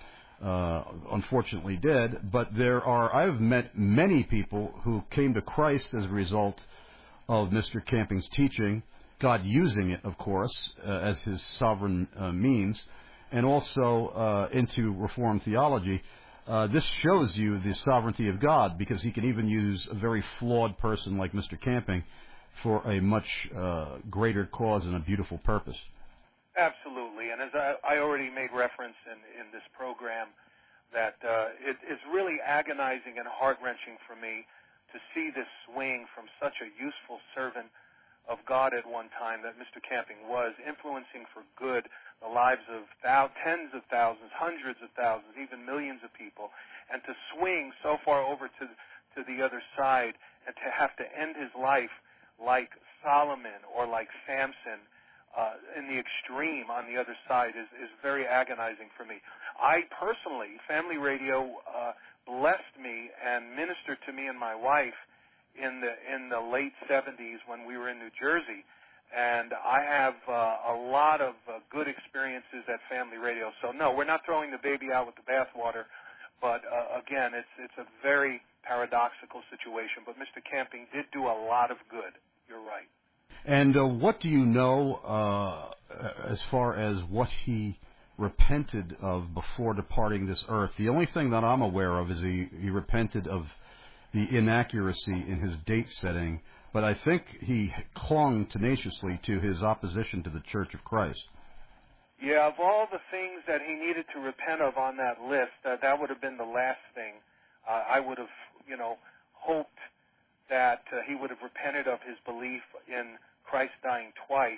unfortunately did. But I've met many people who came to Christ as a result of Mr. Camping's teaching, God using it, of course, as his sovereign means, and also into Reformed theology. This shows you the sovereignty of God, because he can even use a very flawed person like Mr. Camping for a much greater cause and a beautiful purpose. Absolutely. And as I already made reference in this program, that it's really agonizing and heart-wrenching for me to see this swing from such a useful servant of God at one time that Mr. Camping was, influencing for good the lives of tens of thousands, hundreds of thousands, even millions of people, and to swing so far over to the other side and to have to end his life like Solomon or like Samson in the extreme on the other side is very agonizing for me. I personally, Family Radio blessed me and ministered to me and my wife in the late 70s when we were in New Jersey, and I have a lot of good experiences at Family Radio. So no, we're not throwing the baby out with the bathwater, but again, it's a very paradoxical situation. But Mr. Camping did do a lot of good. You're right. And what do you know as far as what he repented of before departing this earth? The only thing that I'm aware of is he repented of the inaccuracy in his date setting, but I think he clung tenaciously to his opposition to the Church of Christ. Yeah, of all the things that he needed to repent of on that list, that would have been the last thing. I would have, hoped that he would have repented of his belief in Christ dying twice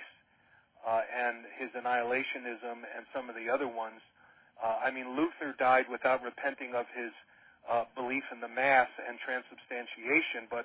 and his annihilationism and some of the other ones. Luther died without repenting of his belief in the Mass and transubstantiation, but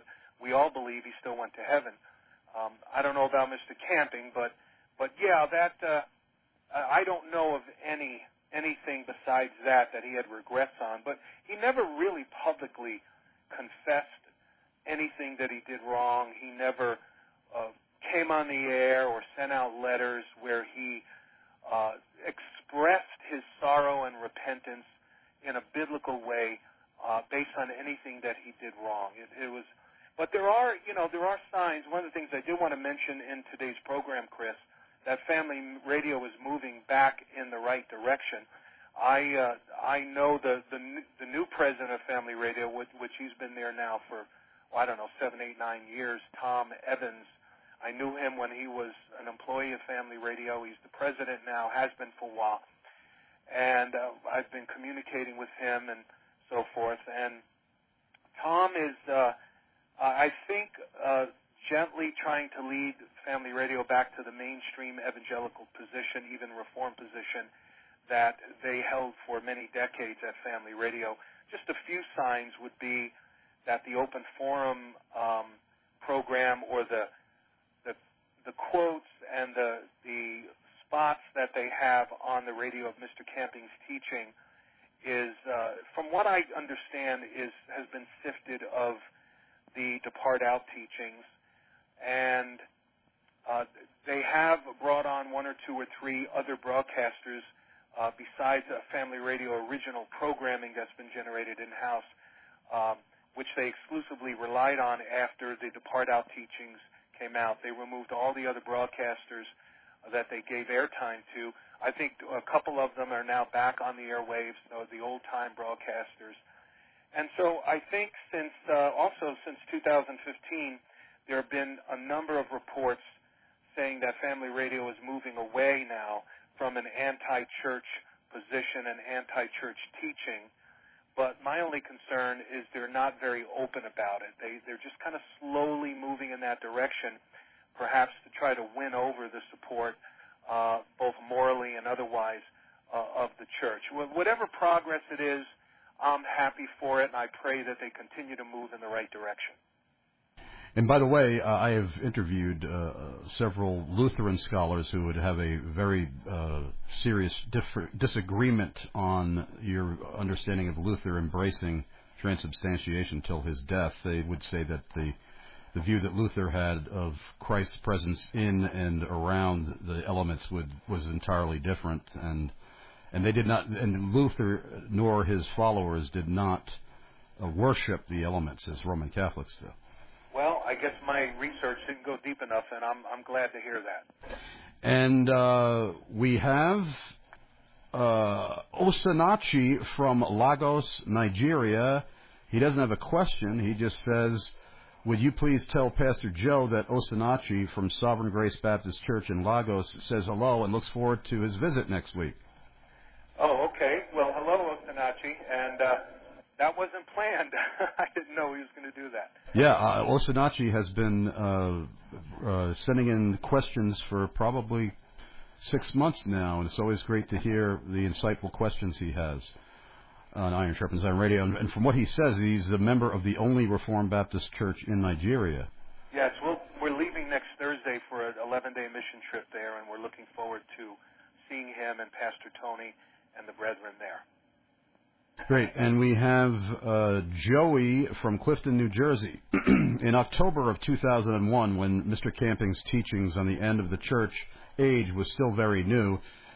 we all believe he still went to heaven. I don't know about Mr. Camping, but yeah, that I don't know of anything besides that he had regrets on. But he never really publicly confessed anything that he did wrong. He never came on the air or sent out letters where he expressed his sorrow and repentance in a biblical way based on anything that he did wrong. It was, but there are signs. One of the things I do want to mention in today's program, Chris, that Family Radio is moving back in the right direction. I know the new president of Family Radio, which he's been there now for, 7, 8, 9 years, Tom Evans. I knew him when he was an employee of Family Radio. He's the president now, has been for a while. And I've been communicating with him and so forth. And Tom is, I think, gently trying to lead Family Radio back to the mainstream evangelical position, even Reformed position, that they held for many decades at Family Radio. Just a few signs would be that the open forum program, or the quotes and the spots that they have on the radio of Mr. Camping's teaching is, from what I understand, has been sifted of the Depart Out teachings, and they have brought on 1 or 2 or 3 other broadcasters besides Family Radio original programming that's been generated in-house, which they exclusively relied on after the Depart Out teachings came out. They removed all the other broadcasters that they gave airtime to. I think a couple of them are now back on the airwaves, the old-time broadcasters. And so I think since 2015, there have been a number of reports saying that Family Radio is moving away now from an anti-church position and anti-church teaching. But my only concern is they're not very open about it. They're just kind of slowly moving in that direction, perhaps to try to win over the support, both morally and otherwise, of the church. Whatever progress it is, I'm happy for it, and I pray that they continue to move in the right direction. And by the way, I have interviewed several Lutheran scholars who would have a very serious disagreement on your understanding of Luther embracing transubstantiation till his death. They would say that the view that Luther had of Christ's presence in and around the elements was entirely different, and they did not, and Luther nor his followers did not worship the elements as Roman Catholics do. Well, I guess my research didn't go deep enough, and I'm glad to hear that. And we have Osinachi from Lagos, Nigeria. He doesn't have a question. He just says, would you please tell Pastor Joe that Osinachi from Sovereign Grace Baptist Church in Lagos says hello and looks forward to his visit next week. Oh, okay. Well, hello, Osinachi, and that wasn't planned. I didn't know he was going to do that. Yeah, Osinachi has been sending in questions for probably 6 months now, and it's always great to hear the insightful questions he has on Iron Sharpens Iron Radio. And from what he says, he's a member of the only Reformed Baptist Church in Nigeria. Yes, we're leaving next Thursday for an 11-day mission trip there, and we're looking forward to seeing him and Pastor Tony and the brethren there. Great. And we have Joey from Clifton, New Jersey. In October of 2001, when Mr. Camping's teachings on the end of the church age was still very new,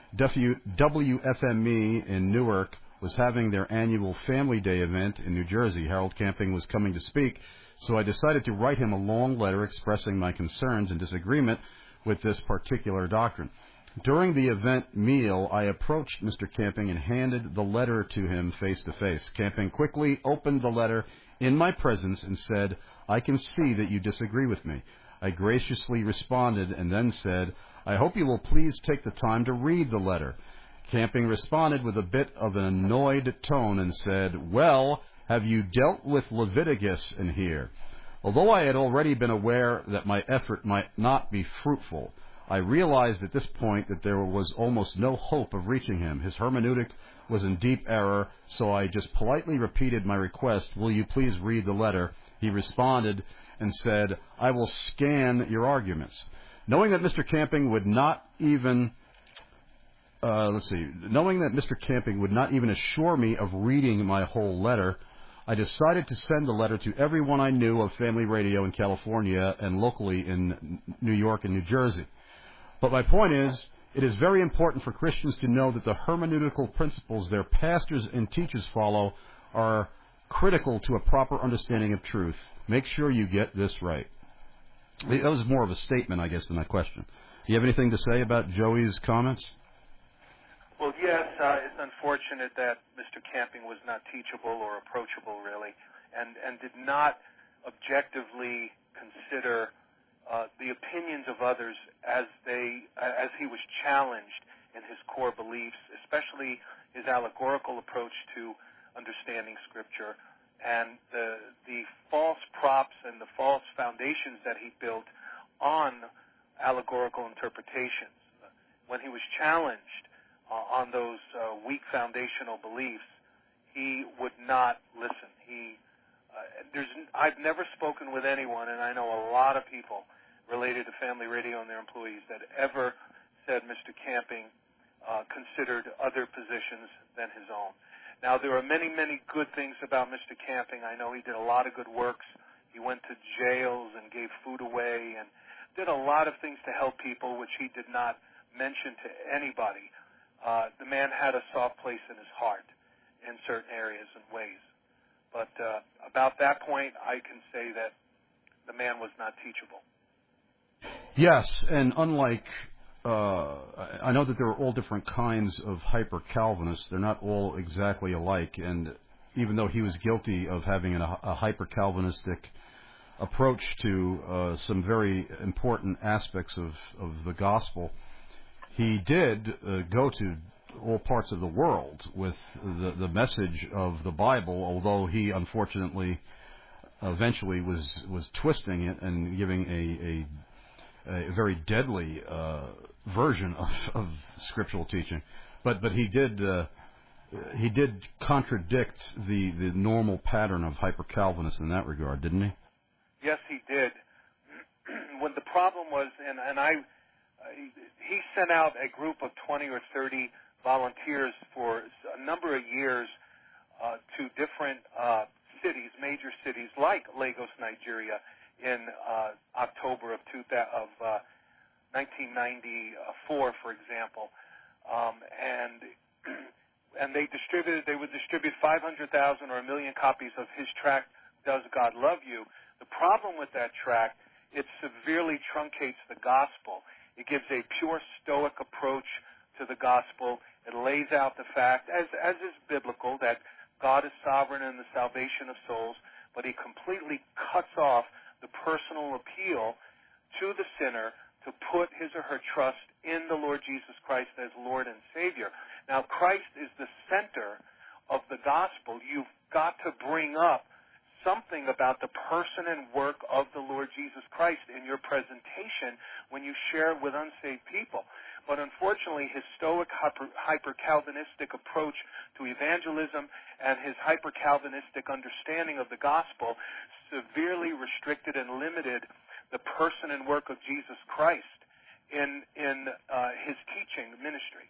WFME in Newark was having their annual Family Day event in New Jersey. Harold Camping was coming to speak, so I decided to write him a long letter expressing my concerns and disagreement with this particular doctrine. During the event meal, I approached Mr. Camping and handed the letter to him face to face. Camping quickly opened the letter in my presence and said, I can see that you disagree with me. I graciously responded and then said, I hope you will please take the time to read the letter. Camping responded with a bit of an annoyed tone and said, well, have you dealt with Leviticus in here? Although I had already been aware that my effort might not be fruitful, I realized at this point that there was almost no hope of reaching him. His hermeneutic was in deep error, so I just politely repeated my request, will you please read the letter? He responded, and said, "I will scan your arguments." Knowing that Mr. Camping would not even assure me of reading my whole letter, I decided to send the letter to everyone I knew of Family Radio in California and locally in New York and New Jersey. But my point is, it is very important for Christians to know that the hermeneutical principles their pastors and teachers follow are critical to a proper understanding of truth. Make sure you get this right. That was more of a statement, I guess, than a question. Do you have anything to say about Joey's comments? Well, yes, it's unfortunate that Mr. Camping was not teachable or approachable, really, and did not objectively consider the opinions of others as he was challenged in his core beliefs, especially his allegorical approach to understanding Scripture, and the false props and the false foundations that he built on allegorical interpretations. When he was challenged on those weak foundational beliefs, he would not listen. I've never spoken with anyone, and I know a lot of people related to Family Radio and their employees, that ever said Mr. Camping considered other positions than his own. Now, there are many, many good things about Mr. Camping. I know he did a lot of good works. He went to jails and gave food away and did a lot of things to help people, which he did not mention to anybody. The man had a soft place in his heart in certain areas and ways. But about that point, I can say that the man was not teachable. Yes, and unlike... I know that there are all different kinds of hyper-Calvinists. They're not all exactly alike, and even though he was guilty of having a hyper-Calvinistic approach to some very important aspects of the gospel, he did go to all parts of the world with the message of the Bible, although he unfortunately eventually was twisting it and giving a very deadly version of scriptural teaching, but he did contradict the normal pattern of hyper-Calvinists in that regard, didn't he? Yes, he did. When the problem was, he sent out a group of 20 or 30 volunteers for a number of years to different cities, major cities like Lagos, Nigeria, in October of 1994, for example, and they would distribute 500,000 or 1 million copies of his tract, "Does God Love You?" The problem with that tract, it severely truncates the gospel. It gives a pure Stoic approach to the gospel. It lays out the fact, as is biblical, that God is sovereign in the salvation of souls, but he completely cuts off the personal appeal to the sinner to put his or her trust in the Lord Jesus Christ as Lord and Savior. Now, Christ is the center of the gospel. You've got to bring up something about the person and work of the Lord Jesus Christ in your presentation when you share it with unsaved people. But unfortunately, his Stoic hyper-Calvinistic approach to evangelism and his hyper-Calvinistic understanding of the gospel severely restricted and limited the person and work of Jesus Christ in his teaching ministry.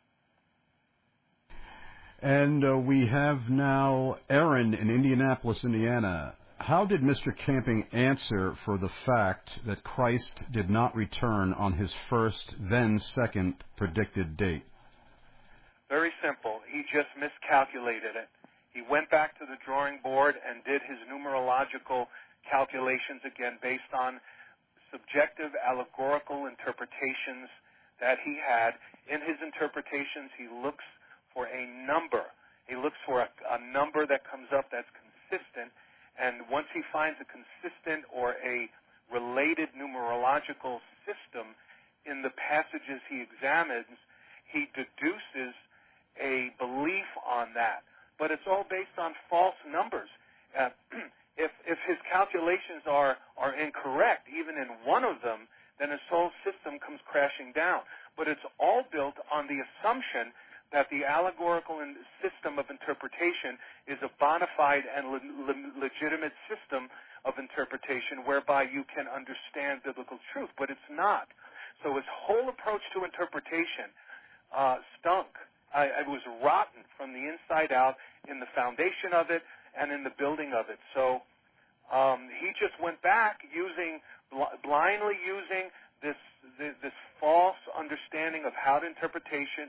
And we have now Aaron in Indianapolis, Indiana. How did Mr. Camping answer for the fact that Christ did not return on his first, then second predicted date? Very simple. He just miscalculated it. He went back to the drawing board and did his numerological calculations again based on subjective allegorical interpretations that he had. In his interpretations, he looks for a number. He looks for a number that comes up that's consistent, and once he finds a consistent or a related numerological system in the passages he examines, he deduces a belief on that. But it's all based on false numbers. If his calculations are incorrect, even in one of them, then his whole system comes crashing down. But it's all built on the assumption that the allegorical system of interpretation is a bona fide and legitimate system of interpretation whereby you can understand biblical truth, but it's not. So his whole approach to interpretation stunk. It was rotten from the inside out in the foundation of it and in the building of it. So he just went back blindly using this false understanding of how to interpret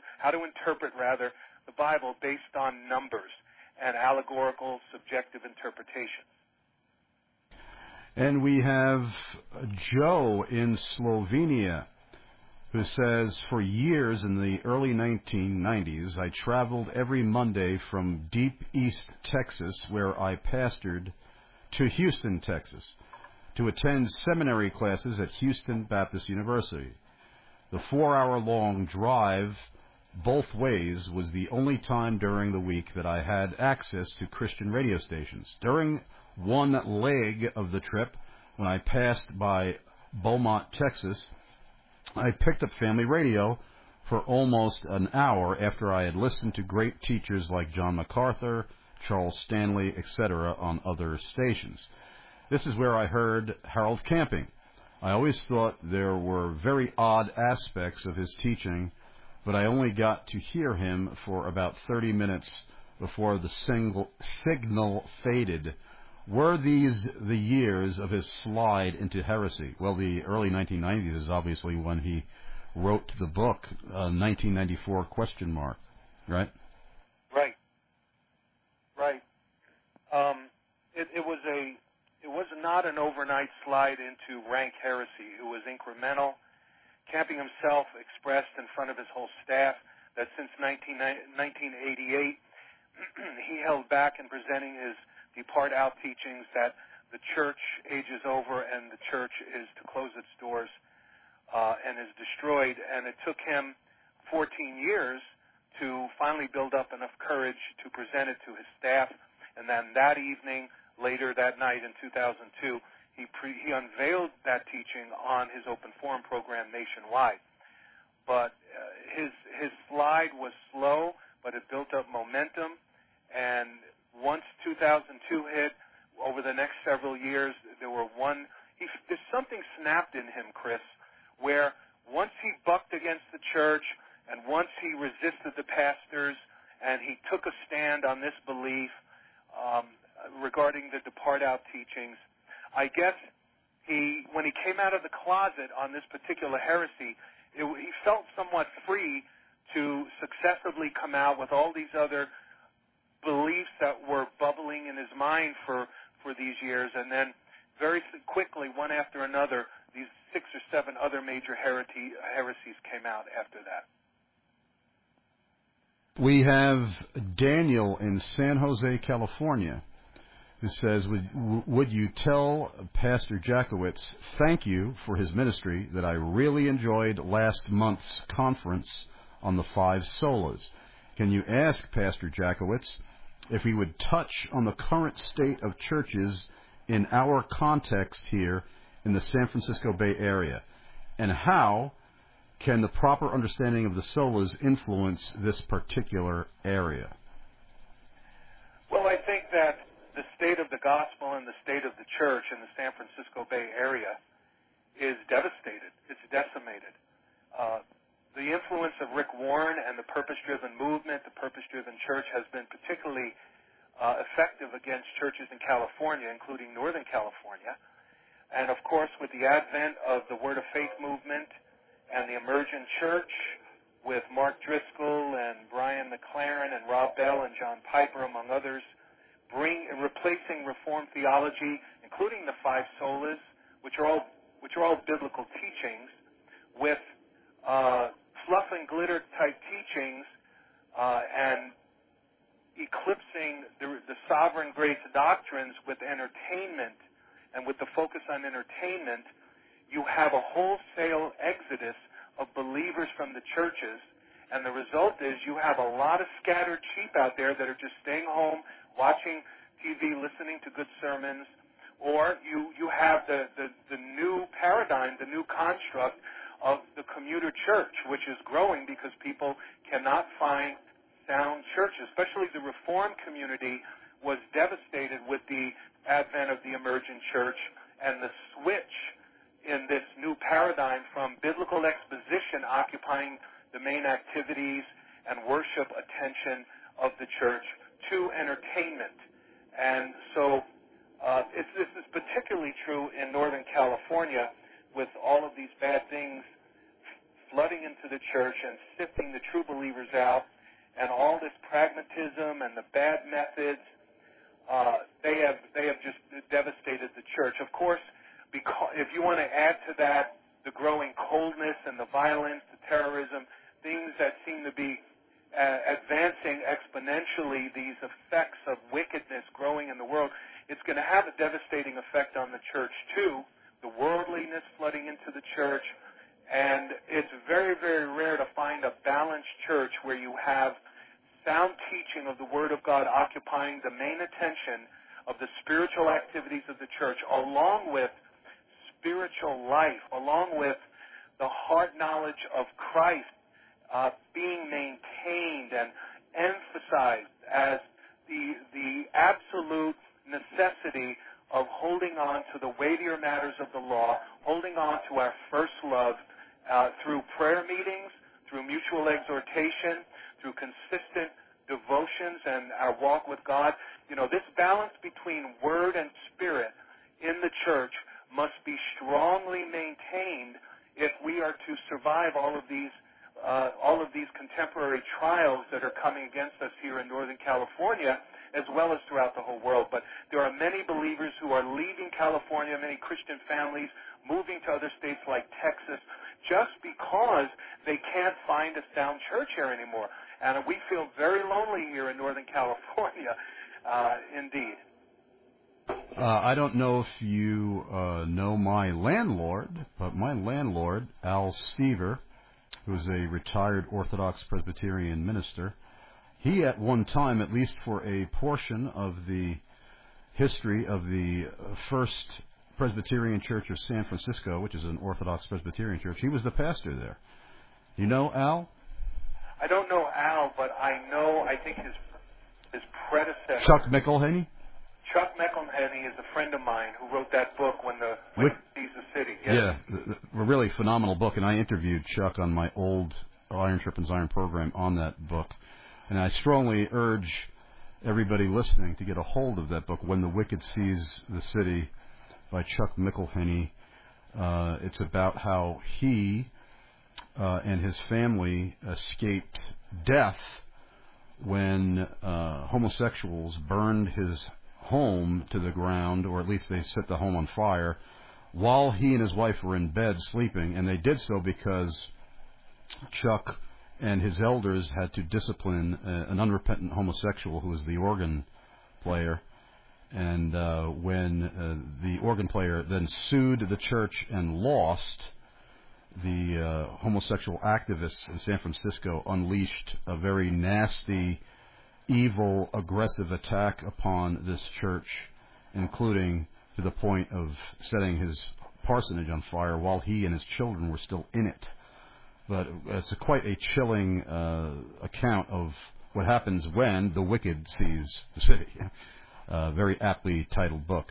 the Bible based on numbers and allegorical subjective interpretation. And we have Joe in Slovenia who says, for years in the early 1990s, I traveled every Monday from deep East Texas, where I pastored, to Houston, Texas, to attend seminary classes at Houston Baptist University. The 4-hour-long drive both ways was the only time during the week that I had access to Christian radio stations. During one leg of the trip, when I passed by Beaumont, Texas, I picked up family radio for almost an hour after I had listened to great teachers like John MacArthur, Charles Stanley, etc. on other stations. This is where I heard Harold Camping. I always thought there were very odd aspects of his teaching, but I only got to hear him for about 30 minutes before the signal faded. Were these the years of his slide into heresy? Well, the early 1990s is obviously when he wrote the book, 1994 question mark, right? Right. It was not an overnight slide into rank heresy. It was incremental. Camping himself expressed in front of his whole staff that since 1988, he held back in presenting his depart out teachings that the church age is over and the church is to close its doors and is destroyed. And it took him 14 years to finally build up enough courage to present it to his staff. And then that evening, later that night in 2002, he unveiled that teaching on his open forum program nationwide. But his slide was slow, but it built up momentum. And once 2002 hit, over the next several years, there's something snapped in him, Chris, where once he bucked against the church and once he resisted the pastors and he took a stand on this belief regarding the depart out teachings, I guess when he came out of the closet on this particular heresy, he felt somewhat free to successively come out with all these other beliefs that were bubbling in his mind for these years, and then very quickly, one after another, these 6 or 7 other major heresies came out after that. We have Daniel in San Jose, California, who says, would you tell Pastor Jackowitz thank you for his ministry, that I really enjoyed last month's conference on the 5 solas. Can you ask Pastor Jackowitz if he would touch on the current state of churches in our context here in the San Francisco Bay Area, and how can the proper understanding of the solas influence this particular area? Well, I think that the state of the gospel and the state of the church in the San Francisco Bay Area is devastated. It's decimated. The influence of Rick Warren and the purpose-driven movement, the purpose-driven church, has been particularly effective against churches in California, including Northern California. And, of course, with the advent of the Word of Faith movement and the emergent church with Mark Driscoll and Brian McLaren and Rob Bell and John Piper, among others, replacing Reformed theology, including the 5 solas, which are all biblical teachings, with fluff and glitter type teachings and eclipsing the sovereign grace doctrines with entertainment and with the focus on entertainment, you have a wholesale exodus of believers from the churches, and the result is you have a lot of scattered sheep out there that are just staying home, watching TV, listening to good sermons, or you have the new paradigm, the new construct of the commuter church, which is growing because people cannot find sound churches, especially the Reformed community, was devastated with the advent of the emergent church and the switch in this new paradigm from biblical exposition occupying the main activities and worship attention of the church to entertainment. And so this is particularly true in Northern California, with all of these bad things flooding into the church and sifting the true believers out, and all this pragmatism and the bad methods. They have just devastated the church. Of course, because if you want to add to that the growing coldness and the violence, the terrorism, things that seem to be advancing exponentially, these effects of wickedness growing in the world, it's going to have a devastating effect on the church too. The worldliness flooding into the church, and it's very, very rare to find a balanced church where you have sound teaching of the Word of God occupying the main attention of the spiritual activities of the church, along with spiritual life, along with the heart knowledge of Christ being maintained and emphasized as the absolute necessity of holding on to the weightier matters of the law, holding on to our first love through prayer meetings, through mutual exhortation, through consistent devotions and our walk with God. You know, this balance between word and spirit in the church must be strongly maintained if we are to survive all of these contemporary trials that are coming against us here in Northern California, as well as throughout the whole world. But there are many believers who are leaving California, many Christian families moving to other states like Texas, just because they can't find a sound church here anymore. And we feel very lonely here in Northern California, indeed. I don't know if you know my landlord, but my landlord, Al Stever, who's a retired Orthodox Presbyterian minister, he at one time, at least for a portion of the history of the First Presbyterian Church of San Francisco, which is an Orthodox Presbyterian church, he was the pastor there. You know Al? I don't know Al, but I think his predecessor, Chuck McElhenney? Chuck McElhenney is a friend of mine who wrote that book, When the Wicked Sees the City. Yes? Yeah, a really phenomenal book, and I interviewed Chuck on my old Iron Sharpens Iron program on that book. And I strongly urge everybody listening to get a hold of that book, When the Wicked Sees the City, by Chuck McElhenney. It's about how he and his family escaped death when homosexuals burned his home to the ground, or at least they set the home on fire, while he and his wife were in bed sleeping. And they did so because Chuck and his elders had to discipline an unrepentant homosexual who was the organ player. And when the organ player then sued the church and lost, the homosexual activists in San Francisco unleashed a very nasty, evil, aggressive attack upon this church, including to the point of setting his parsonage on fire while he and his children were still in it. But it's quite a chilling account of what happens when the wicked sees the city. Very aptly titled book.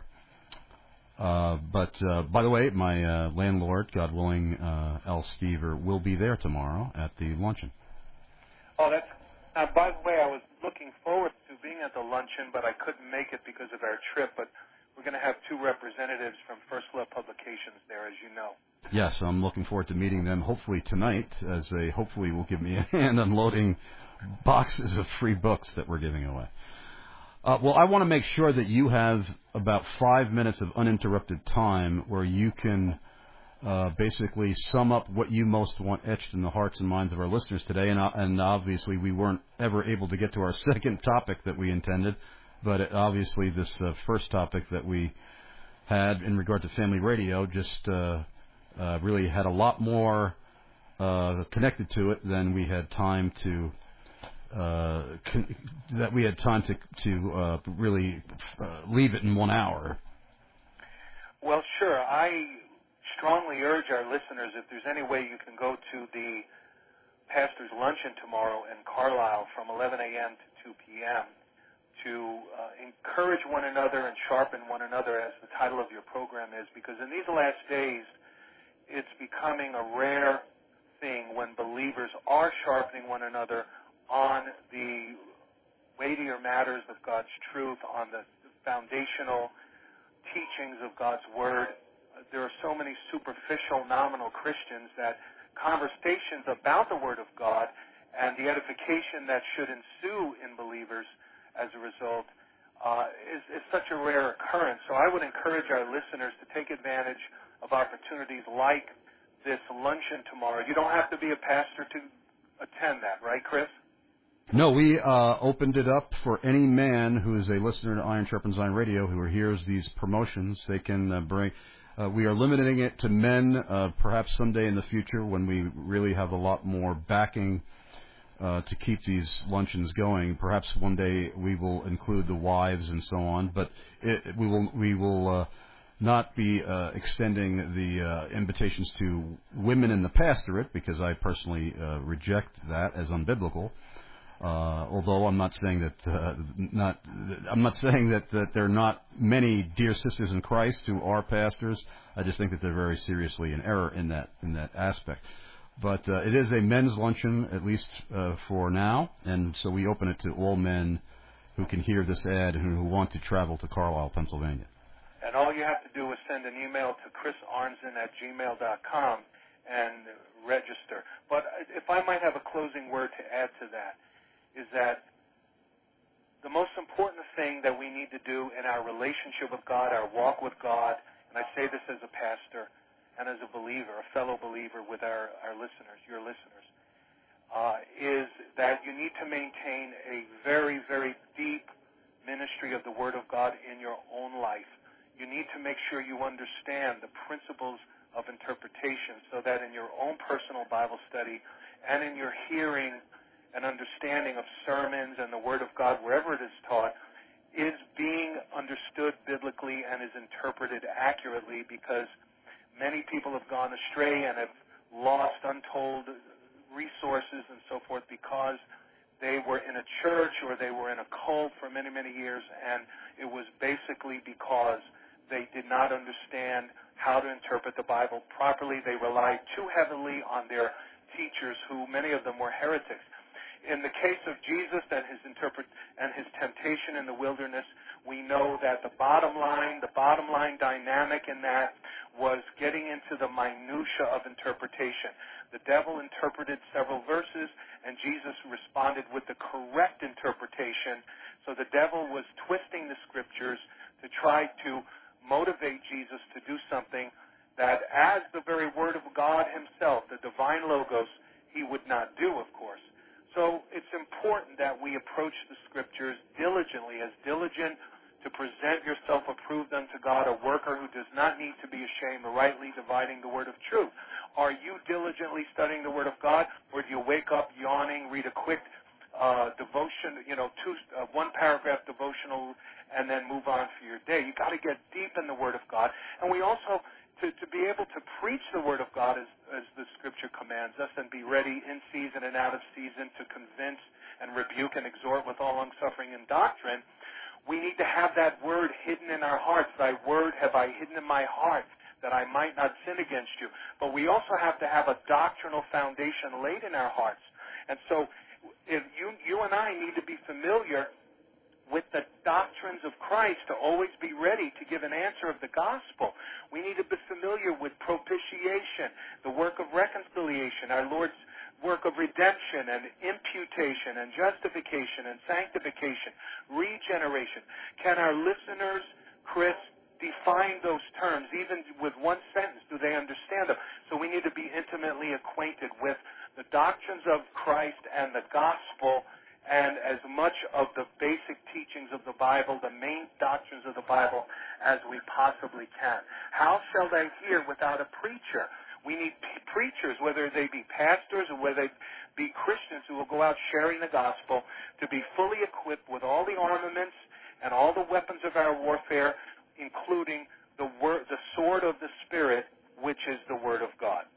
But by the way, my landlord, God willing, Al Stever, will be there tomorrow at the luncheon. Oh, that's... by the way, I was looking forward to being at the luncheon, but I couldn't make it because of our trip. But we're going to have two representatives from First Love Publications there, as you know. Yes, I'm looking forward to meeting them, hopefully tonight, as they hopefully will give me a hand unloading boxes of free books that we're giving away. Well, I want to make sure that you have about 5 minutes of uninterrupted time where you can basically sum up what you most want etched in the hearts and minds of our listeners today. And obviously we weren't ever able to get to our second topic that we intended, but obviously this first topic that we had in regard to family radio just really had a lot more connected to it than we had time to really leave it in 1 hour. Well, sure. I strongly urge our listeners, if there's any way you can go to the pastor's luncheon tomorrow in Carlisle from 11 a.m. to 2 p.m. to encourage one another and sharpen one another, as the title of your program is, because in these last days, it's becoming a rare thing when believers are sharpening one another on the weightier matters of God's truth, on the foundational teachings of God's Word. There are so many superficial, nominal Christians that conversations about the Word of God and the edification that should ensue in believers as a result is such a rare occurrence. So I would encourage our listeners to take advantage of opportunities like this luncheon tomorrow. You don't have to be a pastor to attend that, right, Chris? No, we opened it up for any man who is a listener to Iron Sharpens Iron Radio who hears these promotions. They can bring. We are limiting it to men, perhaps someday in the future when we really have a lot more backing to keep these luncheons going. Perhaps one day we will include the wives and so on, but we will not be extending the invitations to women in the pastorate, because I personally reject that as unbiblical. Although I'm not saying that that there are not many dear sisters in Christ who are pastors. I just think that they're very seriously in error in that aspect. But it is a men's luncheon, at least for now, and so we open it to all men who can hear this ad and who want to travel to Carlisle, Pennsylvania. And all you have to do is send an email to chrisarnzen@gmail.com and register. But if I might have a closing word to add to that, is that the most important thing that we need to do in our relationship with God, our walk with God, and I say this as a pastor and as a believer, a fellow believer with our listeners, your listeners, is that you need to maintain a very, very deep ministry of the Word of God in your own life. You need to make sure you understand the principles of interpretation so that in your own personal Bible study and in your hearing and understanding of sermons and the Word of God, wherever it is taught, is being understood biblically and is interpreted accurately, because many people have gone astray and have lost untold resources and so forth because they were in a church or they were in a cult for many, many years, and it was basically because they did not understand how to interpret the Bible properly. They relied too heavily on their teachers, who many of them were heretics. In the case of Jesus and his temptation in the wilderness, we know that the bottom line dynamic in that was getting into the minutia of interpretation. The devil interpreted several verses, and Jesus responded with the correct interpretation. So the devil was twisting the scriptures to try to motivate Jesus to do something that, as the very Word of God himself, the divine Logos, he would not do, of course. So it's important that we approach the Scriptures diligently, as diligent to present yourself approved unto God, a worker who does not need to be ashamed, rightly dividing the word of truth. Are you diligently studying the Word of God, or do you wake up yawning, read a quick devotion, one paragraph devotional, and then move on for your day? You got to get deep in the Word of God. And we also, to be able to preach the Word of God as the Scripture commands us, and be ready in season and out of season to convince and rebuke and exhort with all long-suffering and doctrine, we need to have that Word hidden in our hearts. Thy Word have I hidden in my heart, that I might not sin against you. But we also have to have a doctrinal foundation laid in our hearts. And so if you and I need to be familiar with the doctrines of Christ to always be ready to give an answer of the gospel. We need to be familiar with propitiation, the work of reconciliation, our Lord's work of redemption and imputation and justification and sanctification, regeneration. Can our listeners, Chris, define those terms? Even with one sentence, do they understand them? So we need to be intimately acquainted with the doctrines of Christ and the gospel, and as much of the basic teachings of the Bible, the main doctrines of the Bible, as we possibly can. How shall they hear without a preacher? We need preachers, whether they be pastors or whether they be Christians who will go out sharing the gospel, to be fully equipped with all the armaments and all the weapons of our warfare, including the sword of the Spirit, which is the Word of God.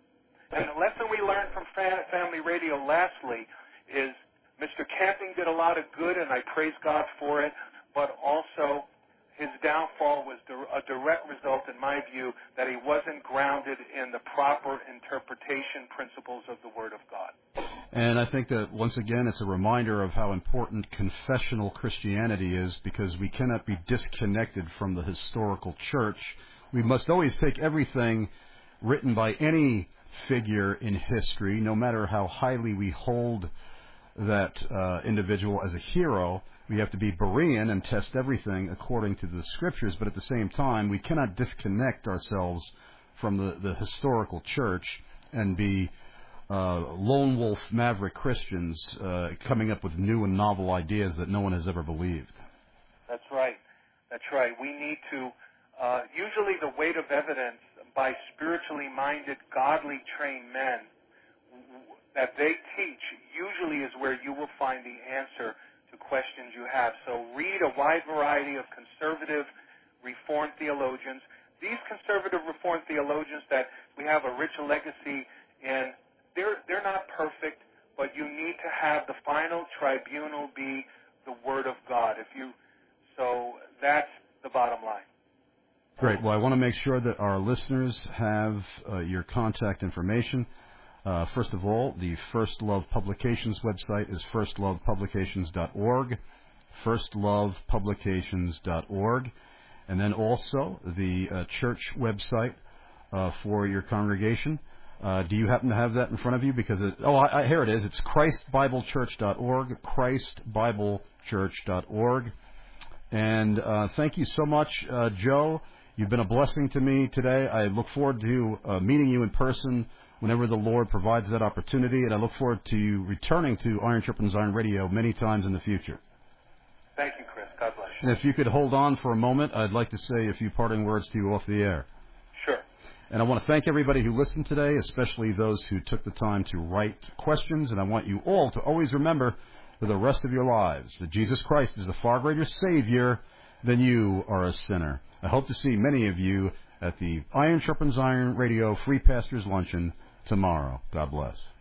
And the lesson we learned from Family Radio, lastly, is Mr. Camping did a lot of good, and I praise God for it, but also his downfall was a direct result, in my view, that he wasn't grounded in the proper interpretation principles of the Word of God. And I think that, once again, it's a reminder of how important confessional Christianity is, because we cannot be disconnected from the historical church. We must always take everything written by any figure in history, no matter how highly we hold that individual as a hero. We have to be Berean and test everything according to the Scriptures, but at the same time, we cannot disconnect ourselves from the historical church and be lone wolf maverick Christians coming up with new and novel ideas that no one has ever believed. That's right. That's right. We need to, usually the weight of evidence by spiritually minded, godly trained men that they teach usually is where you will find the answer to questions you have. So read a wide variety of conservative Reformed theologians. These conservative Reformed theologians that we have a rich legacy in, they're not perfect, but you need to have the final tribunal be the Word of God. So that's the bottom line. Great. Well, I want to make sure that our listeners have your contact information. First of all, the First Love Publications website is firstlovepublications.org, firstlovepublications.org, and then also the church website for your congregation. Do you happen to have that in front of you? Because here it is. It's christbiblechurch.org, christbiblechurch.org. And thank you so much, Joe. You've been a blessing to me today. I look forward to meeting you in person whenever the Lord provides that opportunity, and I look forward to you returning to Iron Sharpens Iron Radio many times in the future. Thank you, Chris. God bless you. And if you could hold on for a moment, I'd like to say a few parting words to you off the air. Sure. And I want to thank everybody who listened today, especially those who took the time to write questions, and I want you all to always remember for the rest of your lives that Jesus Christ is a far greater Savior than you are a sinner. I hope to see many of you at the Iron Sharpens Iron Radio Free Pastors Luncheon tomorrow. God bless.